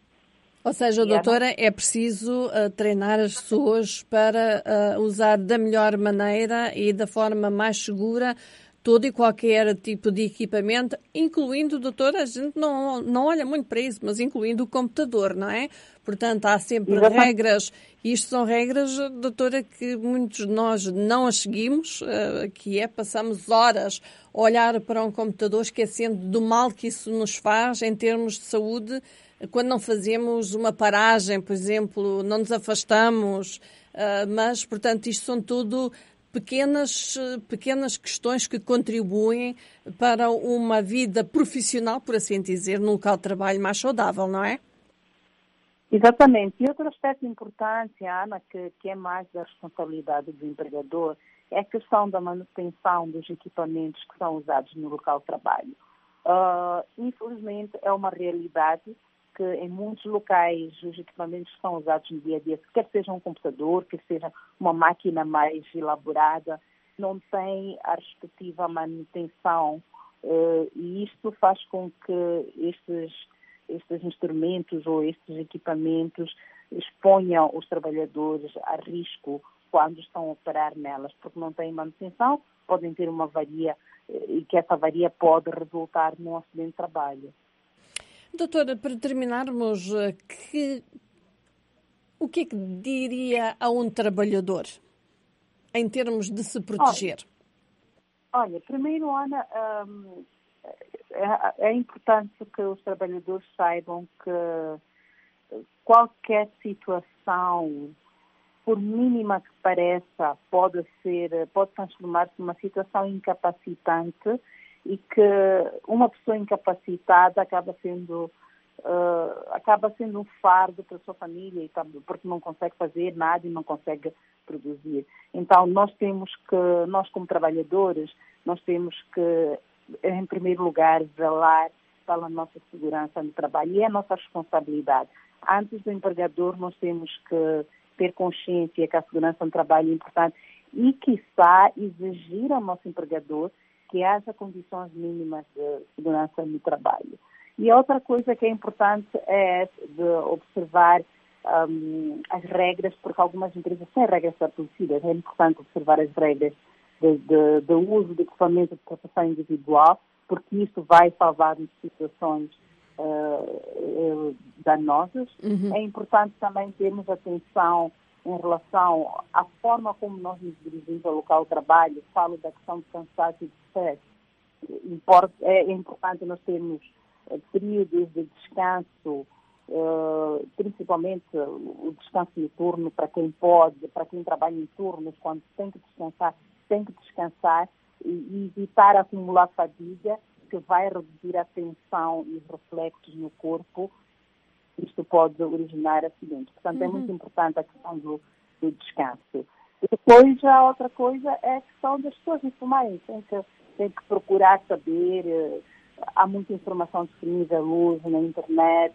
Ou seja, doutora, é preciso uh, treinar as pessoas para uh, usar da melhor maneira e da forma mais segura todo e qualquer tipo de equipamento, incluindo, doutora, a gente não, não olha muito para isso, mas incluindo o computador, não é? Portanto, há sempre Exatamente. regras, e isto são regras, doutora, que muitos de nós não as seguimos, que é, passamos horas a olhar para um computador esquecendo do mal que isso nos faz em termos de saúde, quando não fazemos uma paragem, por exemplo, não nos afastamos, mas, portanto, isto são tudo pequenas, pequenas questões que contribuem para uma vida profissional, por assim dizer, num local de trabalho mais saudável, não é? Exatamente. E outro aspecto importante, Ana, que, que é mais da responsabilidade do empregador, é a questão da manutenção dos equipamentos que são usados no local de trabalho. Uh, infelizmente, é uma realidade que em muitos locais os equipamentos que são usados no dia a dia, quer seja um computador, quer seja uma máquina mais elaborada, não tem a respectiva manutenção, uh, e isto faz com que estes estes instrumentos ou estes equipamentos exponham os trabalhadores a risco quando estão a operar nelas, porque não têm manutenção, podem ter uma avaria e que essa avaria pode resultar num acidente de trabalho. Doutora, para terminarmos, que, o que é que diria a um trabalhador em termos de se proteger? Olha, olha primeiro, Ana, hum, É, é importante que os trabalhadores saibam que qualquer situação, por mínima que pareça, pode ser, pode transformar-se numa situação incapacitante e que uma pessoa incapacitada acaba sendo, uh, acaba sendo um fardo para a sua família, porque não consegue fazer nada e não consegue produzir. Então, nós temos que, nós como trabalhadores, nós temos que em primeiro lugar, zelar pela nossa segurança no trabalho. E é a nossa responsabilidade. Antes do empregador, nós temos que ter consciência que a segurança no trabalho é importante e, quiçá, exigir ao nosso empregador que haja condições mínimas de segurança no trabalho. E a outra coisa que é importante é de observar um, as regras, porque algumas empresas têm regras estabelecidas. É importante observar as regras De, de, de uso de equipamento de proteção individual, porque isso vai salvar situações uh, uh, danosas. Uhum. É importante também termos atenção em relação à forma como nós nos dirigimos ao local de trabalho. Falo da questão de cansaço e de stress. É importante nós termos períodos de descanso, uh, principalmente o descanso noturno para quem pode, para quem trabalha em turnos, quando tem que descansar, tem que descansar e evitar acumular fadiga, que vai reduzir a tensão e os reflexos no corpo. Isto pode originar acidentes. Portanto, uhum. é muito importante a questão do, do descanso. E depois, já outra coisa é a questão das pessoas informarem. Tem que, tem que procurar saber. Há muita informação disponível hoje na internet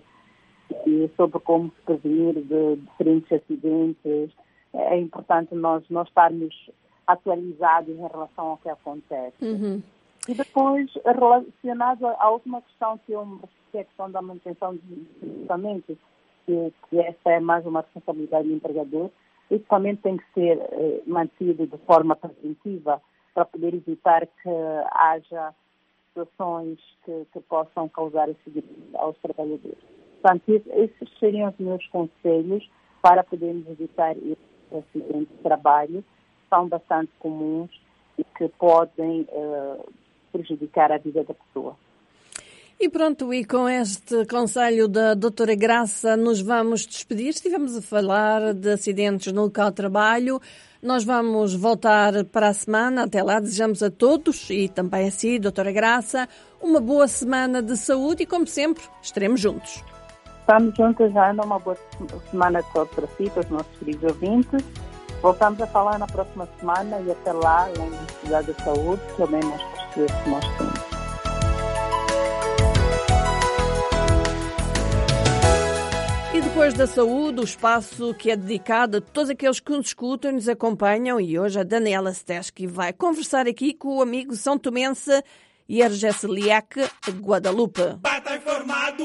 sobre como se prevenir de diferentes acidentes. É importante nós, nós estarmos atualizados em relação ao que acontece. Uhum. E depois, relacionado à última questão, que, eu, que é a questão da manutenção dos equipamentos, que, que essa é mais uma responsabilidade do empregador, o equipamento tem que ser eh, mantido de forma preventiva para poder evitar que haja situações que, que possam causar acidentes aos trabalhadores. Portanto, esses seriam os meus conselhos para podermos evitar esses acidentes de trabalho, são bastante comuns e que podem uh, prejudicar a vida da pessoa. E pronto, e com este conselho da doutora Graça nos vamos despedir. Estivemos a falar de acidentes no local de trabalho. Nós vamos voltar para a semana. Até lá, desejamos a todos e também a si, doutora Graça, uma boa semana de saúde e, como sempre, estaremos juntos. Estamos juntos, Ana. Uma boa semana de saúde para si, para os nossos queridos ouvintes. Voltamos a falar na próxima semana e até lá, na Universidade da Saúde, que é o mesmo que nós temos. E depois da saúde, o espaço que é dedicado a todos aqueles que nos escutam e nos acompanham. E hoje a Daniela Steschi vai conversar aqui com o amigo são tomense Yerge Celiac Guadalupe. Bata informado!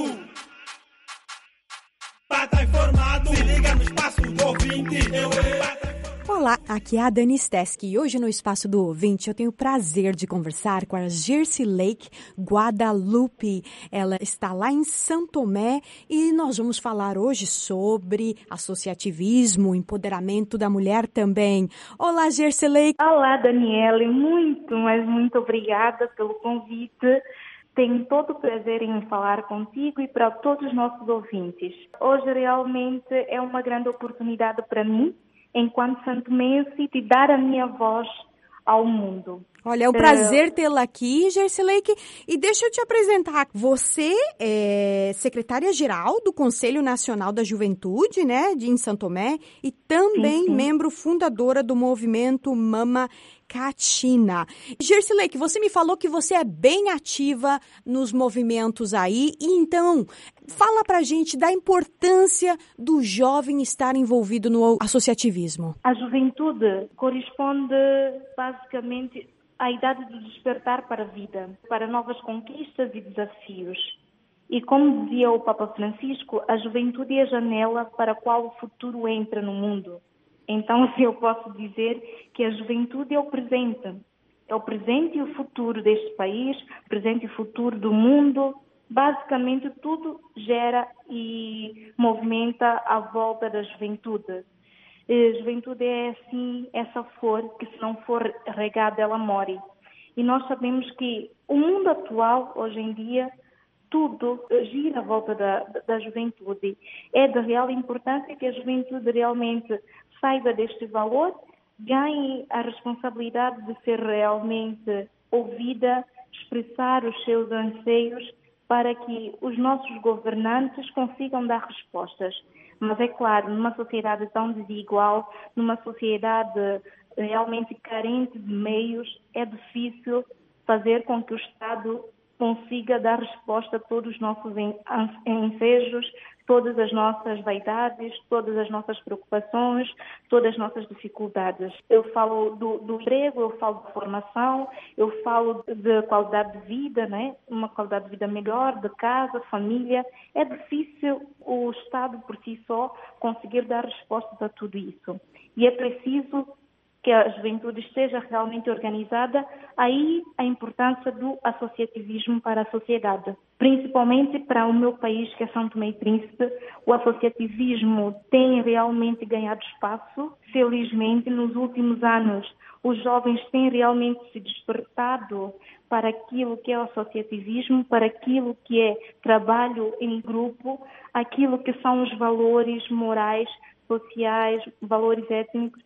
Bata informado! Se liga no espaço do ouvinte! Eu, eu. Olá, aqui é a Dani Steski e hoje no Espaço do Ouvinte eu tenho o prazer de conversar com a Gersilake Guadalupe. Ela está lá em São Tomé e nós vamos falar hoje sobre associativismo, empoderamento da mulher também. Olá, Gersilake. Olá, Daniele. Muito, mas muito obrigada pelo convite. Tenho todo o prazer em falar contigo e para todos os nossos ouvintes. Hoje realmente é uma grande oportunidade para mim, enquanto santomense, de dar a minha voz ao mundo. Olha, é um prazer tê-la aqui, Gersilake. E deixa eu te apresentar. Você é secretária-geral do Conselho Nacional da Juventude, né, de em São Tomé, e também sim, sim. membro fundadora do movimento Mama Catina. Gersilake, você me falou que você é bem ativa nos movimentos aí, e então fala pra gente da importância do jovem estar envolvido no associativismo. A juventude corresponde basicamente à idade do despertar para a vida, para novas conquistas e desafios. E como dizia o Papa Francisco, a juventude é a janela para a qual o futuro entra no mundo. Então, eu posso dizer que a juventude é o presente. É o presente e o futuro deste país, presente e futuro do mundo. Basicamente, tudo gera e movimenta à volta da juventude. A juventude é, assim, essa flor que, se não for regada, ela morre. E nós sabemos que o mundo atual, hoje em dia, tudo gira à volta da, da juventude. É de real importância que a juventude realmente saiba deste valor, ganhe a responsabilidade de ser realmente ouvida, expressar os seus anseios para que os nossos governantes consigam dar respostas. Mas é claro, numa sociedade tão desigual, numa sociedade realmente carente de meios, é difícil fazer com que o Estado consiga dar resposta a todos os nossos ensejos, todas as nossas vaidades, todas as nossas preocupações, todas as nossas dificuldades. Eu falo do, do emprego, eu falo de formação, eu falo de qualidade de vida, né? Uma qualidade de vida melhor, de casa, família. É difícil o Estado por si só conseguir dar respostas a tudo isso. E é preciso que a juventude esteja realmente organizada, aí a importância do associativismo para a sociedade. Principalmente para o meu país, que é São Tomé e Príncipe, o associativismo tem realmente ganhado espaço. Felizmente, nos últimos anos, os jovens têm realmente se despertado para aquilo que é o associativismo, para aquilo que é trabalho em grupo, aquilo que são os valores morais, sociais, valores étnicos.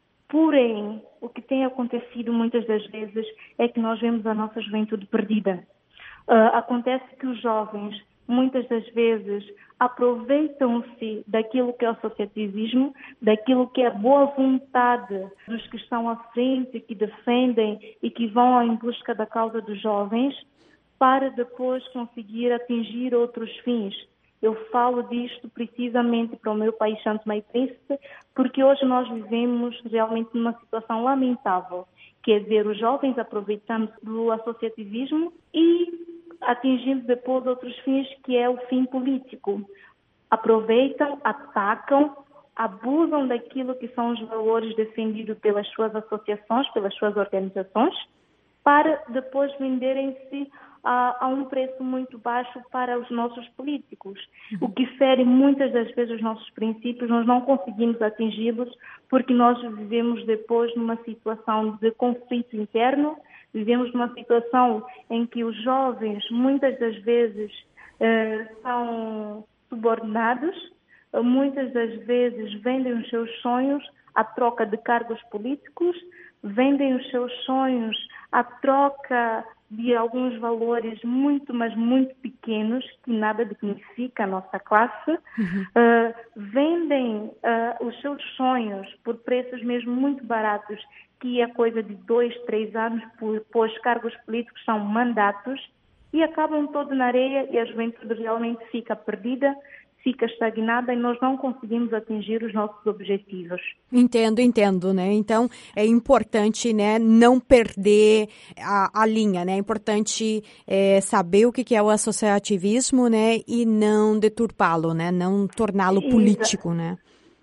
Porém, o que tem acontecido muitas das vezes é que nós vemos a nossa juventude perdida. Uh, acontece que os jovens, muitas das vezes, aproveitam-se daquilo que é o associativismo, daquilo que é a boa vontade dos que estão à frente, que defendem e que vão em busca da causa dos jovens, para depois conseguir atingir outros fins. Eu falo disto precisamente para o meu país, São Tomé e Príncipe, porque hoje nós vivemos realmente numa situação lamentável, quer dizer, os jovens aproveitando do associativismo e atingindo depois outros fins, que é o fim político. Aproveitam, atacam, abusam daquilo que são os valores defendidos pelas suas associações, pelas suas organizações, para depois venderem-se a, a um preço muito baixo para os nossos políticos. O que fere muitas das vezes os nossos princípios, nós não conseguimos atingi-los porque nós vivemos depois numa situação de conflito interno, vivemos numa situação em que os jovens muitas das vezes eh, são subordinados, muitas das vezes vendem os seus sonhos à troca de cargos políticos, vendem os seus sonhos à troca de alguns valores muito, mas muito pequenos, que nada dignifica a nossa classe, uhum. uh, vendem uh, os seus sonhos por preços mesmo muito baratos, que é coisa de dois, três anos, pois cargos políticos são mandatos, e acabam todo na areia e a juventude realmente fica perdida, fica estagnada e nós não conseguimos atingir os nossos objetivos. Entendo, entendo, né? Então, é importante, né, não perder a, a linha, né? É importante é, saber o que é o associativismo, né, e não deturpá-lo, né? Não torná-lo político, né?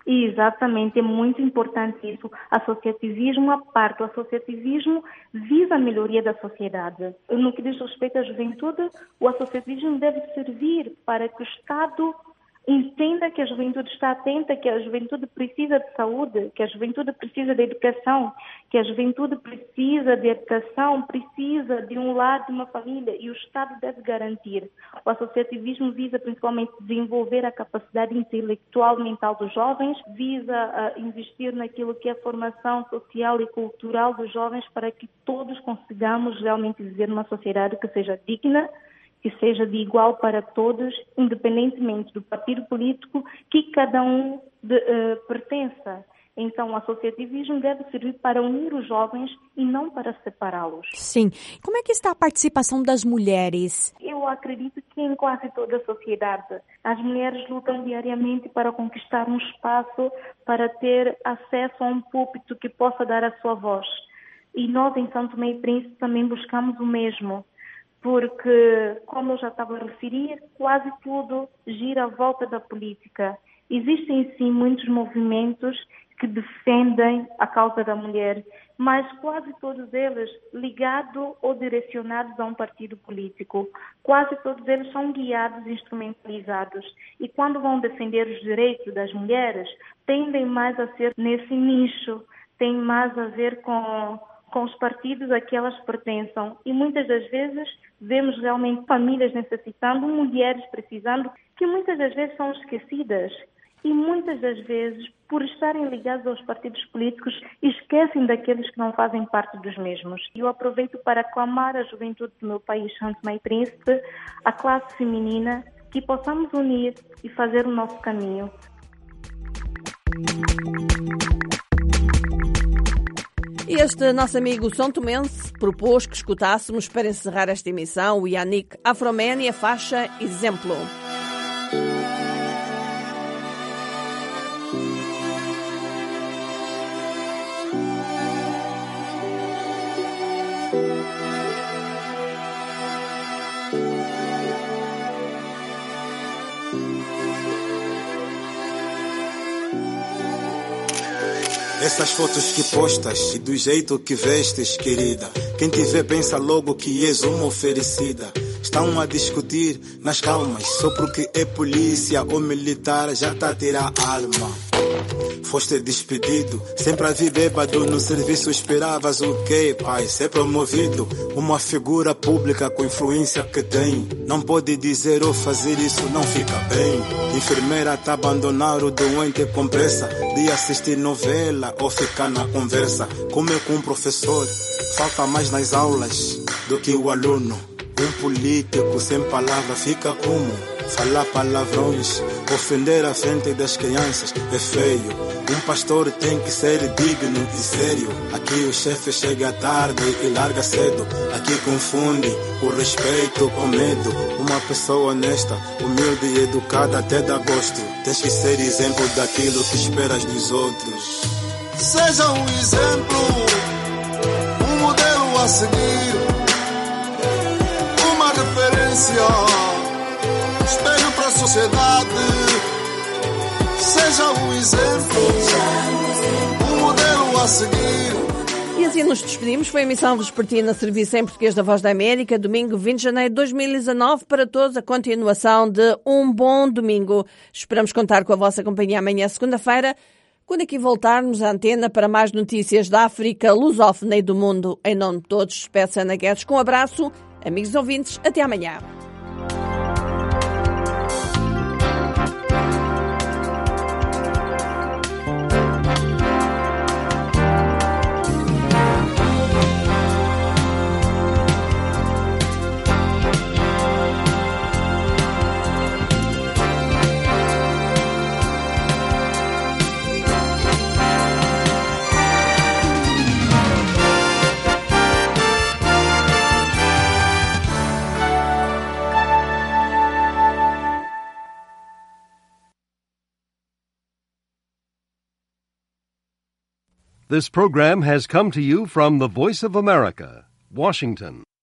Exatamente, é muito importante isso. Associativismo à parte, o associativismo visa a melhoria da sociedade. No que diz respeito à juventude, o associativismo deve servir para que o Estado entenda que a juventude está atenta, que a juventude precisa de saúde, que a juventude precisa de educação, que a juventude precisa de educação, precisa de um lar, de uma família, e o Estado deve garantir. O associativismo visa principalmente desenvolver a capacidade intelectual e mental dos jovens, visa uh, investir naquilo que é a formação social e cultural dos jovens para que todos consigamos realmente viver numa sociedade que seja digna, que seja de igual para todos, independentemente do partido político que cada um de, uh, pertença. Então, o associativismo deve servir para unir os jovens e não para separá-los. Sim. Como é que está a participação das mulheres? Eu acredito que em quase toda a sociedade as mulheres lutam diariamente para conquistar um espaço, para ter acesso a um púlpito que possa dar a sua voz. E nós, em São Tomé e Príncipe, também buscamos o mesmo. Porque, como eu já estava a referir, quase tudo gira à volta da política. Existem, sim, muitos movimentos que defendem a causa da mulher, mas quase todos eles ligados ou direcionados a um partido político. Quase todos eles são guiados e instrumentalizados. E quando vão defender os direitos das mulheres, tendem mais a ser nesse nicho, tem mais a ver com... com os partidos a que elas pertençam. E muitas das vezes vemos realmente famílias necessitando, mulheres precisando, que muitas das vezes são esquecidas. E muitas das vezes, por estarem ligados aos partidos políticos, esquecem daqueles que não fazem parte dos mesmos. E eu aproveito para clamar à juventude do meu país, São Tomé e Príncipe, a classe feminina, que possamos unir e fazer o nosso caminho. Este nosso amigo são tomense propôs que escutássemos para encerrar esta emissão o Yannick Afroman e a faixa Exemplo. Essas fotos que postas e do jeito que vestes, querida, quem te vê pensa logo que és uma oferecida. Estão a discutir nas calmas, só porque é polícia ou militar já tá a tirar a alma. Foste despedido, sempre a vir bêbado no serviço, esperavas o quê, pai? Ser promovido, uma figura pública com influência que tem. Não pode dizer ou fazer isso, não fica bem. Enfermeira tá a abandonar o doente com pressa, de assistir novela ou ficar na conversa. Como é com o professor, falta mais nas aulas do que o aluno. Um político sem palavra fica como? Falar palavrões, ofender a frente das crianças é feio. Um pastor tem que ser digno e sério. Aqui o chefe chega tarde e larga cedo. Aqui confunde o respeito com medo. Uma pessoa honesta, humilde e educada até dá gosto. Tens que ser exemplo daquilo que esperas dos outros. Seja um exemplo, um modelo a seguir, uma referência, espelho para a sociedade. Seja um exemplo, um modelo a seguir. E assim nos despedimos. Foi a emissão vespertina Serviço em Português da Voz da América, domingo vinte de janeiro de dois mil e dezanove, para todos a continuação de um bom domingo. Esperamos contar com a vossa companhia amanhã, segunda-feira, quando aqui voltarmos à antena para mais notícias da África lusófona e do mundo. Em nome de todos, despeço Ana Guedes com um abraço. Amigos ouvintes, até amanhã. This program has come to you from the Voice of America, Washington.